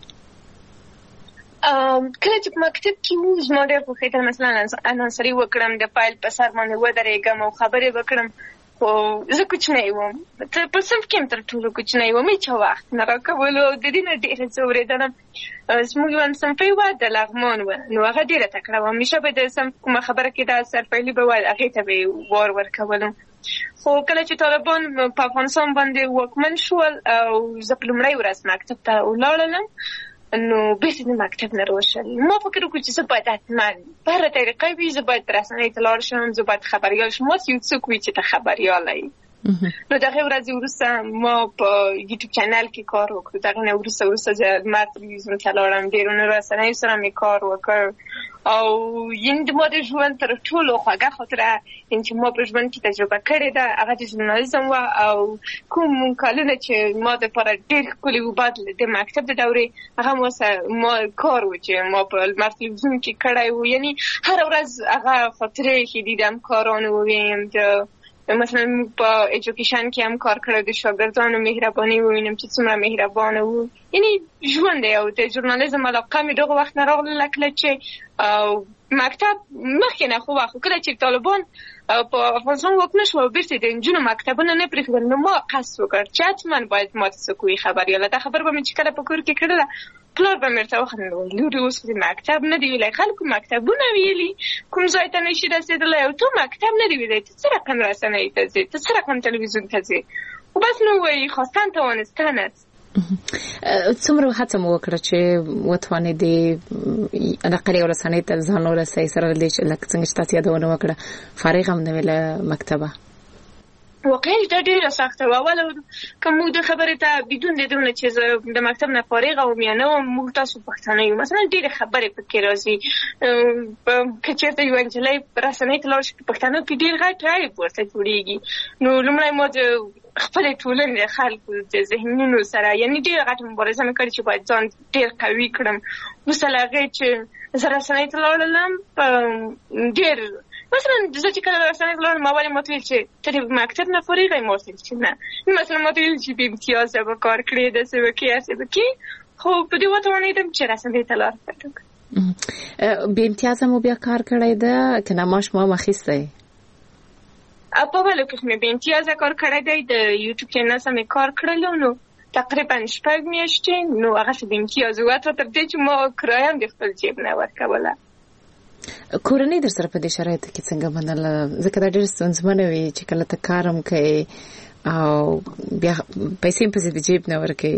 Speaker 22: کله چې په مکتب کې وو زما ډېر خوښېدل مثلا انانسري وکړم د پیل په سر باندې ودرېږم او خبرې وکړم خو زه کوچنی وم په صنف کې هم تر ټولو کوچنی وم هېچا وخت نه راکولو د دې نه ډېره زه اورېدلم زموږ یوه صنفۍ وه د لغمان وه نو هغه ډېره تکړه وه همیشه به د صنف کومه خبره کېده سرپیلي به وه هغې ته به یې وار ورکولم خو کله چې طالبان په افغانستان باندې واکمن شول او زه په لومړۍ ورځ مکتب ته ولاړلم نو بیرته د مکتب نه راوشل ما فکر وکړ چې زه باید حتما په هره طریقه وي زه باید په رسنۍ ته لاړ شم زه باید خبریال شم ماسې یو څوک وي چې ته خبریاله یې نو د هغې ورځې وروسته ما په یوټیوب چینل کې کار وکړو د هغې نه وروسته وروسته زه لمر تلویزیون ته لاړم ډېرو رسنیو سره مې کار وکړ او یعنې د ما د ژوند تر ټولو خوږه خاطره یعنې چې ما په ژوند کې تجربه کړې ده هغه د ژورنالیزم وه او کوم کلونه چې ما دپاره ډېر ښکلي وو بعد د مکتب د دورې هغه ما سره ما کار و چې ما په لمر تلویزیون کې کړی و یعنې هره ورځ هغه خاطرې چې دیدم کارانو وویم د مثلا په ایجوکیشن کې هم کار کړی د شاګردانو مهرباني ووینم چې څومره مهربانه وو یعنې ژوند دی او د ژورنالیزم علاقه مې دغه وخت نه راغله کله چې مکتب مخکې نه خو وخت کله چې طالبان په افغانستان واکمن شو او بیرته د نجونو مکتبونه نه پرېښودل نو ما قصد وکړ چې حتما باید ما ته څوک وي خبریاله دا خبر به مې چې کله په کور کې کړله پلار به مې ورته وخندل لورې اوس د مکتب نه دي ویلی خلکو مکتبونه ویلي کوم ځای ته نشي رسېدلی او تو مکتب نه دي ویلی ته څه رقم رسنۍ ته ځې ته څه رقم تلویزیون ته ځې خو بس نو وایي خواستن توانستنت
Speaker 5: څومره هڅه مو وکړه چې وتوانېدې دغه یو رسنۍ ته ځان ورسوئ سره له دې چې لکه څنګه چې تاسو یادونه وکړه فارغ هم نه وې له مکتبه
Speaker 22: واقعا دا ډېره سخته وه اوله که موږ د خبرې ته بدون د دونه چې زه د مکتب نه فارغه وم یا نه وم موږ تاسو پښتانه یو مثلا ډېرې خبرې پکې راځي که چېرته یوه نجلۍ رسنۍ ته لاړ شي په پښتنو کې ډېر غټ رایب ورته جوړېږي نو لومړی ما د خپلې ټولنې د خلکو د ذهنونو سره یعنې ډېره غټه مبارزه مې کړې چې باید ځان ډېر قوي کړم وروسته له هغې چې زه رسنۍ ته لاړلم ډېر مثلا زه چې کله رسنۍ ته لاړم اول یې ما ته ویل چې ته د مکتب نه فارغه یې ما ورته ویل چې نه مثلا ما ته ویل چې بې امتیازه به کار کړې داسې به کړې هسې به کړې خو په دې وتوانېدم چې رسنۍ ته لار پیدا کړم.
Speaker 5: بې امتیازه مو بیا کار کړی ده که نه معاش مو هم اخیستی؟
Speaker 22: په اولو کې مې بې امتیازه کار کړی دی د یوټیوب چینل سره مې کار کړلو نو تقریبا شپږ میاشتې نو هغسې بې امتیازه وه تر دې چې ما کرایه هم د خپل جیب نه ورکوله.
Speaker 5: کورنۍ در سره په دې شرایطو کې څنګه منله ځکه دا ډېر ستونزمنه وي چې کله ته کار هم کوې او بیا پیسې هم پسې د جیب نه ورکوې؟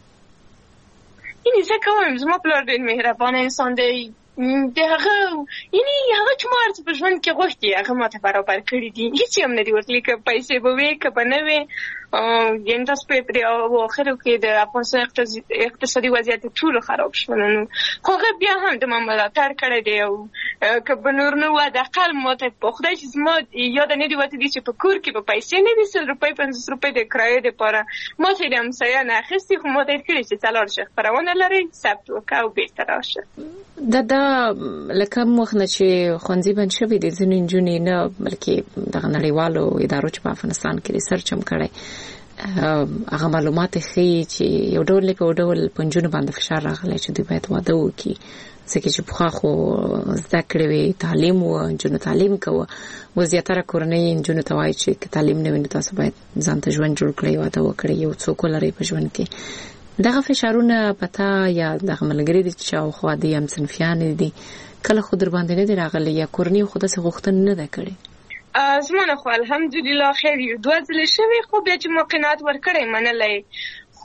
Speaker 22: یعنې زه کوم زما پلار ډېر مهربانه انسان دی د هغه یعنې هغه چې ما هر څه په ژوند کې غوښتي هغه ما ته برابر کړي دي هېڅ هم نه دي ورکړي که پیسې به وې که به نه وې یعنې تاسو په پرې اواخرو کې د افغانستان اقتصادي وضعیت ټولو خراب شول نو خو هغه بیا هم د ما ملاتړ کړی دی او که به نور نه وه د اقل ما ته په خدای چې زما یاده نه دي وتې دي چې په کور کې به پیسې نه دي سل روپۍ پنځوس روپۍ د کرایې دپاره ما ته یې د همسایه نه اخیستي خو ما ته یې کړي چې ته لاړ شه خپرونه لرئ ثبت وکړه او بېرته راشه.
Speaker 5: دا دا لکه کوم وخت نه چې ښوونځي بند شوي دي ځینې نجونې نه بلکې دغه نړیوالو ادارو چې په افغانستان کې ریسرچ هم کړی هغه معلومات ښیي چې یو ډول په یو ډول په نجونو باندې فشار راغلی چې دوی باید واده وکړي ځکه چې پخوا خو زده کړې وې تعلیم و نجونو تعلیم کوه و زیاتره کورنۍ نجونو ته وایي چې که تعلیم نه وي نو تاسو باید ځان ته ژوند جوړ کړئ واده وکړئ یو څوک ولرئ په ژوند کې دغه فشارونه په تا یا دغه ملګري دي چې شاوخوا دي هم صنفیانې دي کله خو در باندې نه دي راغلی یا کورنۍ خو داسې غوښتنه نه ده کړې؟
Speaker 22: زما نه خو الحمدلله خیر یو دوه ځلې شوې خو بیا چې ما قناعت ورکړی منلی خو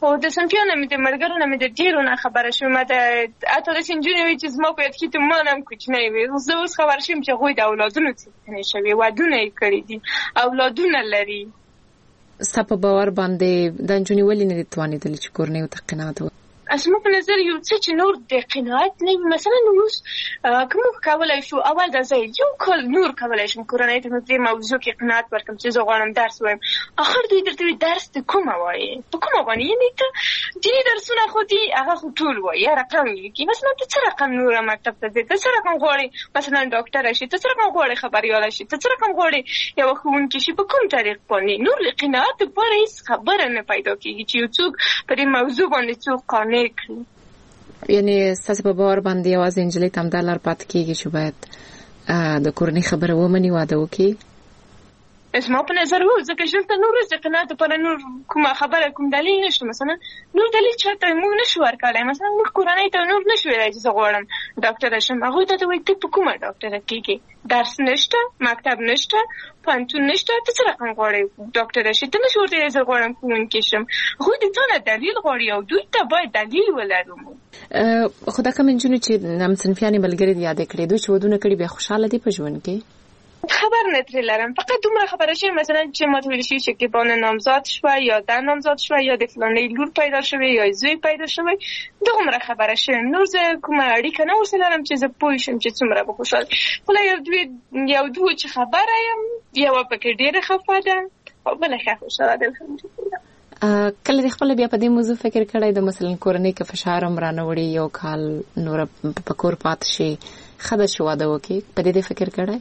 Speaker 22: خو د سنفیانو مې د ملګرو نه مې د ډېرو نه خبره شوم د حتی داسې نجونې وي چې زما په یاد کې ما نه هم کوچنی وي زه اوس خبره شوم چې هغوی د اولادونو څښتنې شوي ودونه یې کړي دي اولادونه لري.
Speaker 5: ستا په باور باندې دا نجونې ولې نه دي توانېدلې چې کورنیو ته قناعت وکړي؟
Speaker 22: زما په نظر یو څه چې نور د قناعت نه وي مثلا اوس که موږ کولی شو اول دا زه یو کال نور کولی شم کورنۍ ته مې په دې موضوع کې قناعت ورکړم چې زه غواړم درس ووایم اخر دوی درته وایي درس د کومه وایې په کومه باندې یعنې ته دیني درسونه خو دي هغه خو ټول وایي رقم یې لیکي مثلا ته څه رقم نوره مکتب ته ځې ته څه رقم غواړې مثلا ډاکټره شي ته څه رقم غواړې خبریاله شي ته څه رقم غواړې یوه ښوونکې شي په کوم طریق باندې نور د قناعت دپاره هېڅ خبره نه پیدا کېږي چې یو څوک په دې موضوع باندې څوک قانع کړي.
Speaker 5: یعنی ستاسو په باور باندې یوازې نجلۍ ته همدا لار پاتې کېږي چې باید د کورنۍ خبره ومني واده وکړي؟
Speaker 22: زما په نظر هو ځکه چې دلته نور د قناعت لپاره نور کومه خبره کوم دلیل نشته مثلا نور دلیل چاته موږ نشو ورکولی مثلا موږ کورنۍ ته نور نشو ویلی چې زه غواړم ډاکټره شم هغوی ته وایي ته په کومه ډاکټره کېږې درس نشته مکتب نشته پوهنتون نشته ته څه رقم غواړې ډاکټره شي ته نشو ورته ویلی زه غواړم ښوونکې شم هغوی د تا نه دلیل غواړي او دوی ته باید دلیل ولرو.
Speaker 5: خو دا کوم نجونې چې همصنفیانې ملګرې دې یادې کړې دوی چې ودونه کړي بیا خوشحاله دي په ژوند کې؟
Speaker 22: خبر نه ترې لرم فقط دومره خبره شوې مثلا چې ماته ویل شوي چې شکیبانه نامزاد شوه یا ده نامزاد شوه یا د فلانۍ لور پیدا شوې یا زوی پیدا شوی دومره خبره شوې نور زه کومه اړیکه نه ورسره لرم چې زه پوه شم چې څومره به خوشحاله خو یو دوی یو دوه چې خبره یم یوه پکې ډېره خفه ده او بله ښه خوشحاله ده الحمدلله.
Speaker 5: کله د خپل بیا په دې موضوع فکر کړی د مثلا کورنۍ که فشار هم رانه وړي یو کال نور په کور پاتې شي ښه ده چې واده وکړي په دې دې فکر کړی؟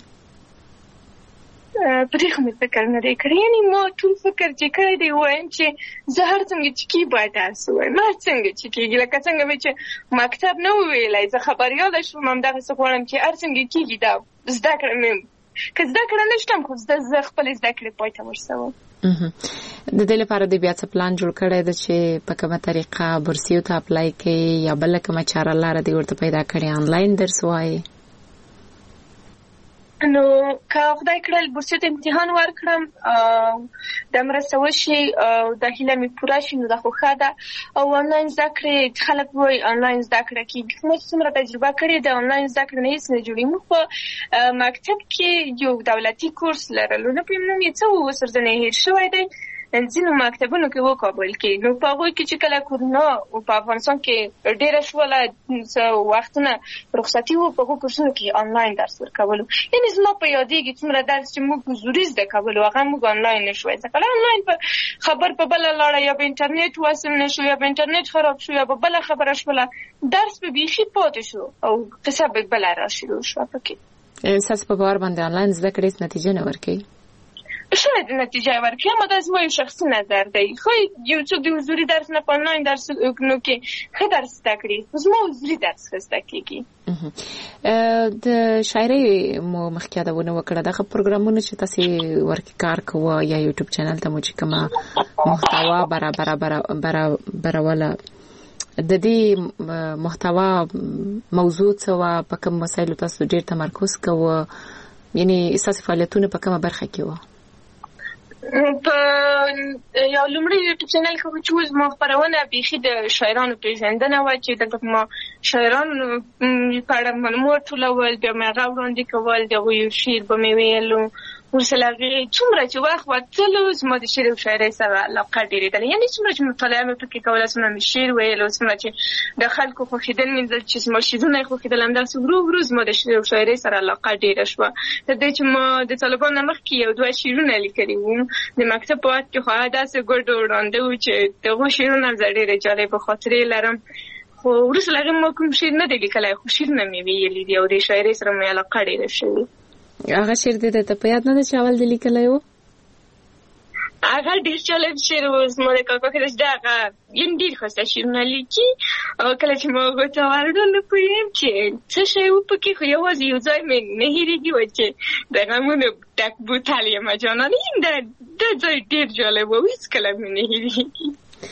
Speaker 22: په دې خو مې فکر نه دی کړی یعنې ما ټول فکر چې کړی دی وایم چې زه هر څنګه چې کېږي باید درس ووایم هر څنګه چې کېږي لکه څنګه مې چې مکتب نه وویلی زه خبریاله شوم همدغسې غواړم چې هر څنګه کېږي دا زده کړه مې که زده کړه نه شتم خو زه زه خپلې زده کړې پای ته ورسوم.
Speaker 5: د دې لپاره د بیا څه پلان جوړ کړی ده چې په کومه طریقه بورسیو ته اپلای کوي یا بله کومه چاره لاره دې ورته پیدا کړې آنلاین درس وایي؟
Speaker 22: نو که خدای کړل بورسیو ته امتحان ورکړم دا مرسته وشي او دا هیله مې پوره شي نو دا خو ښه ده او آنلاین زده کړې خلک وایي آنلاین زده کړه کېږي ما چې څومره تجربه کړې د آنلاین زده کړې نه هېڅ نه جوړېږي موږ په مکتب کې یو دولتي کورس لرلو نه پوهېږم یې څه و اوس ورځنی هېر شوی دی ځینو مکتبونو کې وکابل کې نو په هغوی کې چې کله کورونا په افغانستان کې ډېره شوله څه وختونه رخصتي وو په هغو کورسونو کې آنلاین درس ورکولو یعنې زما په یادېږي څومره درس چې موږ حضوري زده کولو هغه موږ آنلاین نه شوی زده کولای آنلاین په خبر په بله لاړه یا په انټرنیټ وصل نه شو یا په انټرنیټ خراب شو یا په بله خبره شوله درس به بیخي پاتې شو او قصه به بله را شروع شوه پکې.
Speaker 5: ستاسو په باور باندې آنلاین زده کړې هېڅ نتیجه نه ورکوي؟
Speaker 22: شاید نتیجه ورکړي اما دا زما یو شخصي نظر دی خو یو څوک د حضوري درس نه په آنلاین درسونو کې ښه درس زده کړي زما حضوري درس ښه زده کېږي.
Speaker 5: د شاعرۍ مو مخکې یادونه وکړه دغه پروګرامونه چې تاسې ورکې کار کوه یا یوټیوب چینل ته مو چې کومه محتوا برابروله د دې محتوا موضوع څه وه په کوم مسایلو تاسو ډېر تمرکز کوه یعنې ستاسې فعالیتونه په کومه برخه کې وه؟
Speaker 22: په یو لومړی یوټیوب چینل کې چې اوس ما خپرونه بیخي د شاعرانو پېژندنه وه چې دلته ما شاعرانو په اړه معلومات ټولول بیا مې هغه وړاندې کول د هغوی یو شعر به مې ویلو ورسره هغې څومره چې وخت وتلو زما د شعر او شاعرۍ سره علاقه ډېرېدله یعنې څومره چې مطالعه مې پکې کوله څومره مې شعر ویلو څومره چې د خلکو خوښېدل مې لیدل چې زما شعرونه یې خوښېدل همداسې ورو ورو زما د شعر او شاعرۍ سره علاقه ډېره شوه تر دې چې ما د طالبانو نه مخکې یو دوه شعرونه لیکلي وو د مکتب په وخت کې خو هغه داسې ګډ وړاندې وو چې د هغو شعرونه هم زه ډېرې جالبه خاطرې لرم خو وروسته له هغې ما کوم شعر نه دی لیکلی خو شعرونه مې ویلي دي او د شاعرۍ سره مې علاقه ډېره شوې.
Speaker 5: هغه شعر دې ته په یاد نه ده چې اول دې لیکلی و؟
Speaker 22: هغه ډېر جالب شعر و زما د کاکا کې چې هغه یعنې ډېر ښایسته شعرونه لیکي او کله چې ما هغو ته ورډل نه پوهېږم چې څه شی و پکې خو یوازې یو ځای مې نه هېرېږي و چې د غمونو ډک بوتل یمه جانانه دا ځای ډېر جالب و هېڅکله مې نه هېرېږي.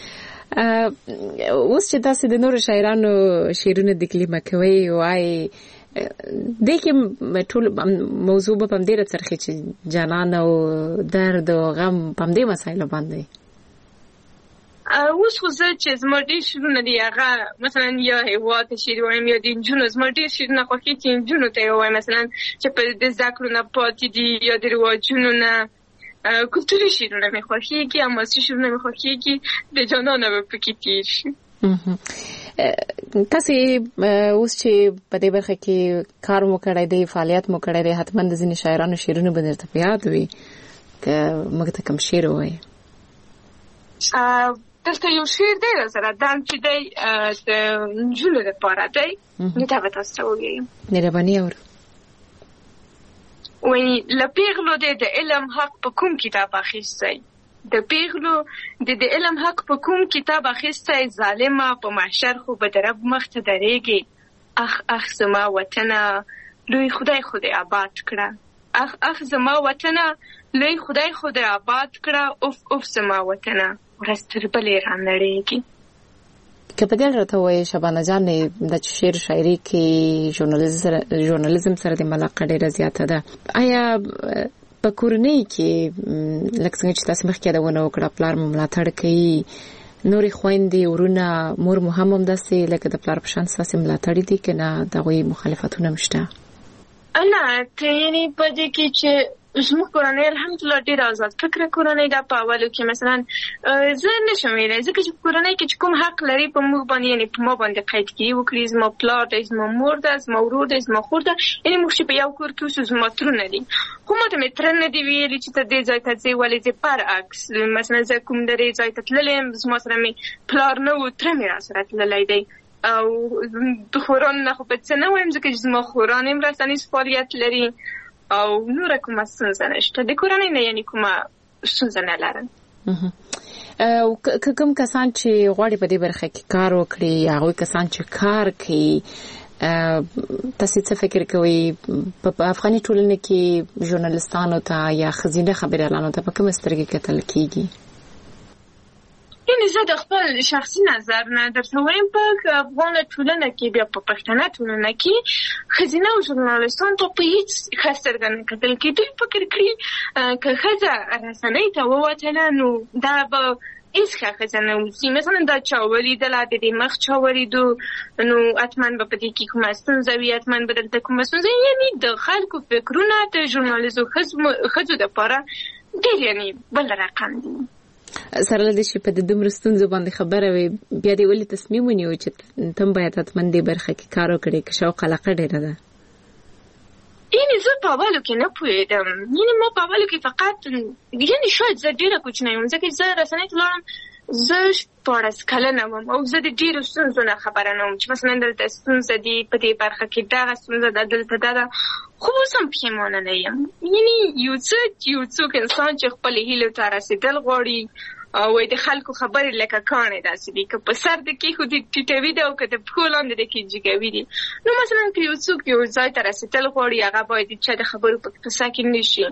Speaker 5: اوس چې تاسې د نورو شاعرانو شعرونه تکلیمه کوئ وایي دې کې ټول موضوع به په همدې راڅرخي چې جانان او درد او غم په همدې مسایلو باندې
Speaker 22: اوس خو زه چې زما ډېر شعرونه دي هغه مثلا یا هېواد ته شعر وایم یا د نجونو زما ډېر شعرونه خوښېږي چې نجونو ته یې ووایم مثلا چې په د زده کړو نه پاتې دي یا د رواجونو نه کلتوري شعرونه مې خوښېږي حماسي شعرونه مې خوښېږي د جانانه به پکې تېر شي.
Speaker 5: تاسې اوس چې په دې برخه کې کار مو کړی دی فعالیت مو کړی دی حتما د ځینې شاعرانو شعرونه به درته په یاد وي که موږ ته کوم شعر ووایي؟
Speaker 22: دلته یو شعر دی راسره دا چې دی د نجونو دپاره دی نو دا به تاسو ته ووایم.
Speaker 5: مهرباني اورو.
Speaker 22: وایي له پیغلو دی د علم حق په کوم کتاب اخیستی د پیغلو د د علم حق په کوم کتاب اخیستی ظالمه په محشر خو به د رب مخ ته درېږي اخ اخ زما وطنه لوی خدای خو دې آباد کړه اخ اخ زما وطنه لوی خدای خو دې آباد کړه اوف اوف زما وطنه ورځ تر بلې رانړېږي.
Speaker 5: که په دې راته وایي شبانه جانې د شعر شاعري کې ژورنالیزم سره د ملاقه ډېره زیاته ده آیا په کورنۍ کې لکه څنګه چې تاسو مخکې یادونه وکړه پلار مو ملاتړ کوي نورې خویندې ورونه مور مو هم همداسې لکه د پلار په شان ستاسې ملاتړي دي که نه د هغوی مخالفتونه هم شته؟
Speaker 22: نه که یعنې په دې کې چې زموږ کورنۍ الحمدلله ډېره ازاد فکره کورنۍ ده په اولو کې مثلا زه نشم ویلی ځکه چې په کورنۍ کې چې کوم حق لري په موږ باندې یعنې په ما باندې قیدګیري وکړي زما پلار دی زما مور ده زما ورور دی زما خور ده یعنې موږ چې په یو کور کې اوسو زما ترونه دي خو ما ته مې تره نه دي ویلي چې ته دې ځای ته ځې ولې ځې برعکس مثلا زه کوم درې ځای ته تللی یم زما سره مې پلار نه و تره مې راسره تللی دی او د خورانو نه خو په څه نه وایم ځکه چې زما خوران هم رسنیز فعالیت لري او نوره کومه ستونزه نشته د کورنۍ نه یعنې کومه ستونزه نه لرم.
Speaker 5: او کوم کسان چې غواړي په دې برخه کې کار وکړي هغوی کسان چې کار کوي تاسې څه فکر کوئ په افغاني ټولنه کې ژورنالستانو ته یا ښځینه خبریالانو ته په کومه سترګې کتل کېږي؟
Speaker 22: یعنې زه د خپل شخصي نظر نه درته وایم په افغانه ټولنه کې بیا په پښتنه ټولنه کې ښځینه او ژورنالستانو ته په هېڅ ښه سترګه نه کتل کېږي. دوی فکر کړي که ښځه رسنۍ ته ووتله نو دا به هېڅ ښه ښځه نه اوسي مثلا دا چا ولیدله د دې مخ چا ولیدو نو حتما به په دې کې کومه ستونزه وي حتما به دلته کومه ستونزه یعنې د خلکو فکرونه د ژورنالیزو ښځو دپاره ډېر یعنې بل رقم دي.
Speaker 5: سره له دې چې په د دومره ستونزو باندې خبره وي بیا دې ولې تصمیم ونیو چې ته هم باید حتما دې برخه کې کار وکړې که شوق علاقه ډېره ده؟
Speaker 22: یعنې زه په اولو کې نه پوهېدم یعنې ما په اولو کې فقط یعنې شاید زه ډېره کوچنی وم ځکه چې زه رسنۍ ته لاړم زه شپاړس کلنه وم او زه د ډېرو ستونزو نه خبره نه وم چې مثلا دلته ستونزه دي په دې برخه کې دغه ستونزه ده دلته دا ده خو اوس هم پښیمانه نه یم یعنې یو څه یو څوک انسان چې خپلې هیلو ته رسېدل غواړي او د خلکو خبرې لکه کاڼې داسې دي که په سر د کېښودي ټیټوي دي او که د پښو لاندې د کې جګوي دي نو مثلا که یو څوک یو ځای ته رسېدل غواړي هغه باید د چا د خبرو په قصه کې نه شي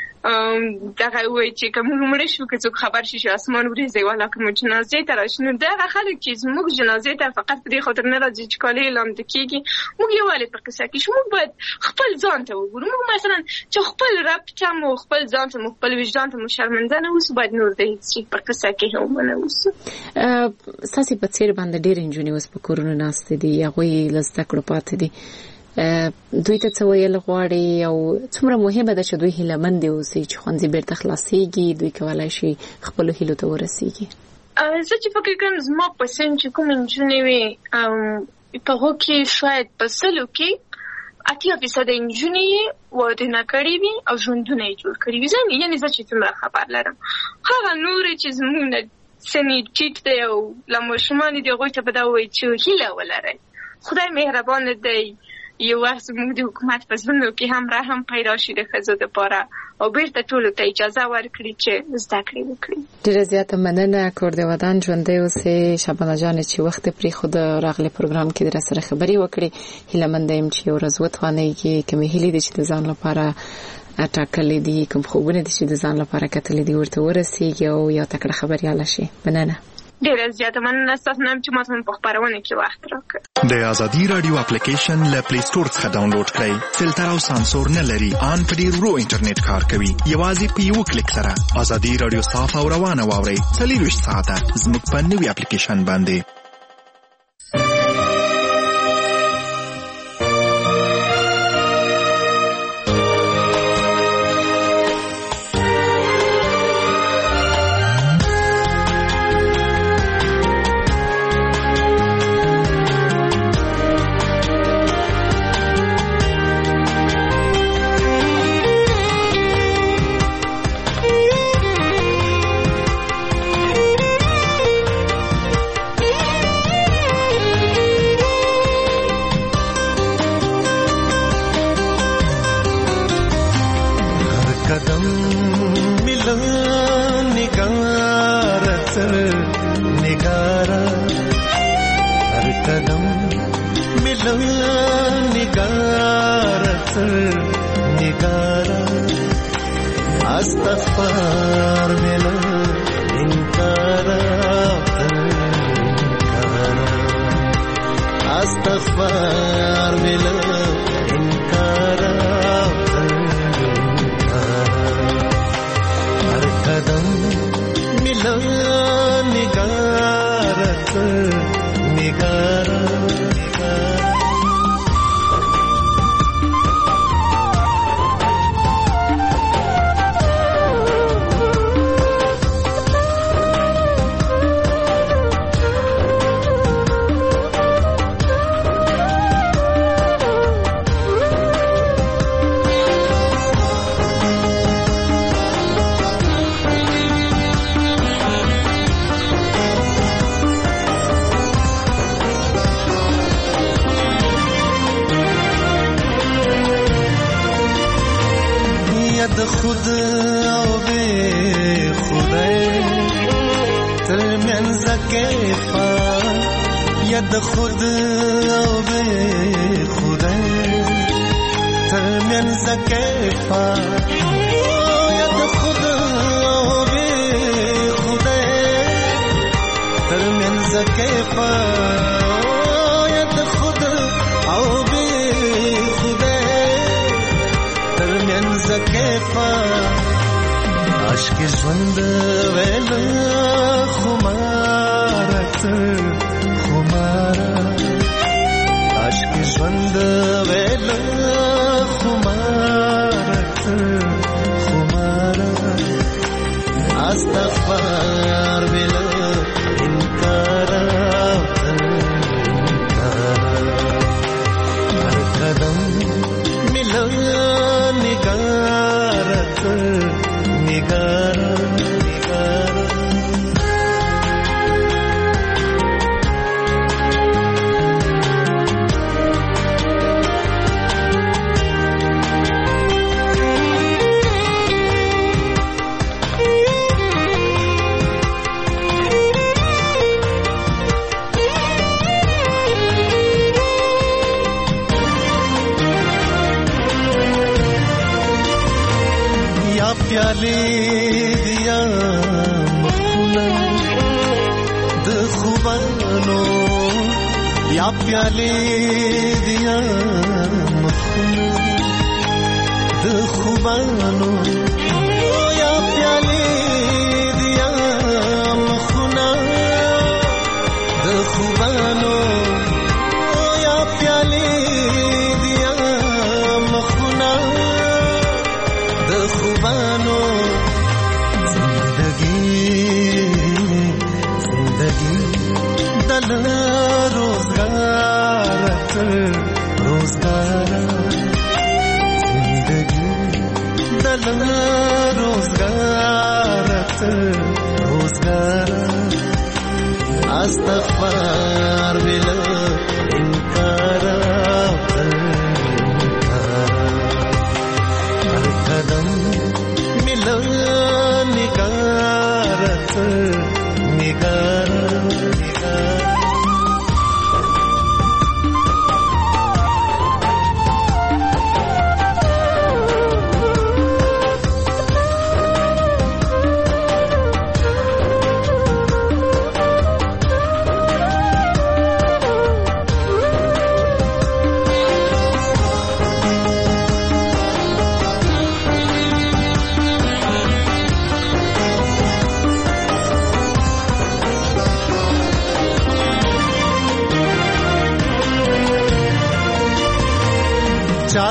Speaker 22: دغه وایي چې که موږ مړه شو که څوک خبر شي چې اسمان وریځي والا که موږ جنازې ته راشي نو دغه خلک چې زموږ جنازې ته فقط په دې خاطر نه راځي چې کالي یې لامده کېږي موږ یووالی په قصه کې شو موږ باید خپل ځان ته وګورو موږ مثلا چې خپل رب ته مو خپل ځان ته مو خپل وجدان ته مو شرمنده نه اوسو باید نور د هېڅ شي په قصه کې هم ونه اوسو.
Speaker 5: ستاسې په څېر باندې ډېرې نجونې اوس په کورونو ناستې دي هغوی له زده کړو پاتې دي دوی ته څه ویل غواړي او څومره مهمه ده چې دوی هیلهمندې اوسي چې ښوونځي بیرته خلاصېږي دوی کولی شي خپلو هیلو ته ورسېږي؟
Speaker 22: زه چې فکر کوم زما په سن چې کومې نجونې وي په هغو کې شاید په سلو کې اتیا فیصده نجونې یې واده نه کړي وي او ژوندونه یې جوړ کړي وي یعنې زه چې څومره خبر لرم هغه نورې چې زموږ نه سن یې ټیټ دی او له ماشومانې دي هغوی ته به دا ووایي چې هیله ولرئ خدای مهربانه دی یو وخت زموږ د حکومت په زړونو کې هم رحم پیدا شي د ښځو دپاره او بیرته ټولو ته اجازه ورکړي چې زده کړې وکړي.
Speaker 5: ډېره زیاته مننه کور د ودان ژوندی اوسې شبانه جانې چې وخت یې پرېښود راغلی پروګرام کې در سره خبرې وکړې هیلهمنده یم چې یو ورځ وتوانېږي کومې هیلې دي چې د ځان لپاره ټاکلې دي کوم خوبونه دي چې د ځان لپاره کتلې دي ورته ورسېږي او یو تکړه خبریاله شي. مننه.
Speaker 22: ډیره زیاته مننه ستاسو نه چې ماته په خپرونه کې وخت راکړ.
Speaker 2: د ازادي رادیو اپلیکیشن له پلی سٹور څخه ډاونلوډ کړئ. فلټر او سانسور نه لري، ان په ډیر ورو انټرنیټ کار کوي. یوازې په یو کلیک سره ازادي رادیو صاف او روانه واورئ. څلورویشت ساعته زموږ په نوي اپلیکیشن باندې.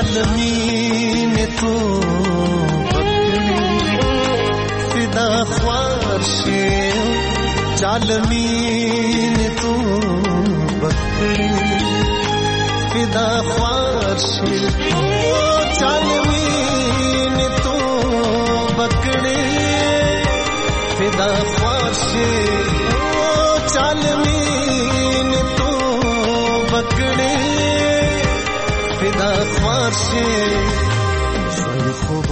Speaker 6: चालमी ने तो बकड़ी फिदा ख्वार से चालमी ने तो बकड़ी फिदा ख्वार से चालमी ने तो बकड़ी फिदा ख्वार से चालमी ने तो बकड़ी फिदा ख्वार से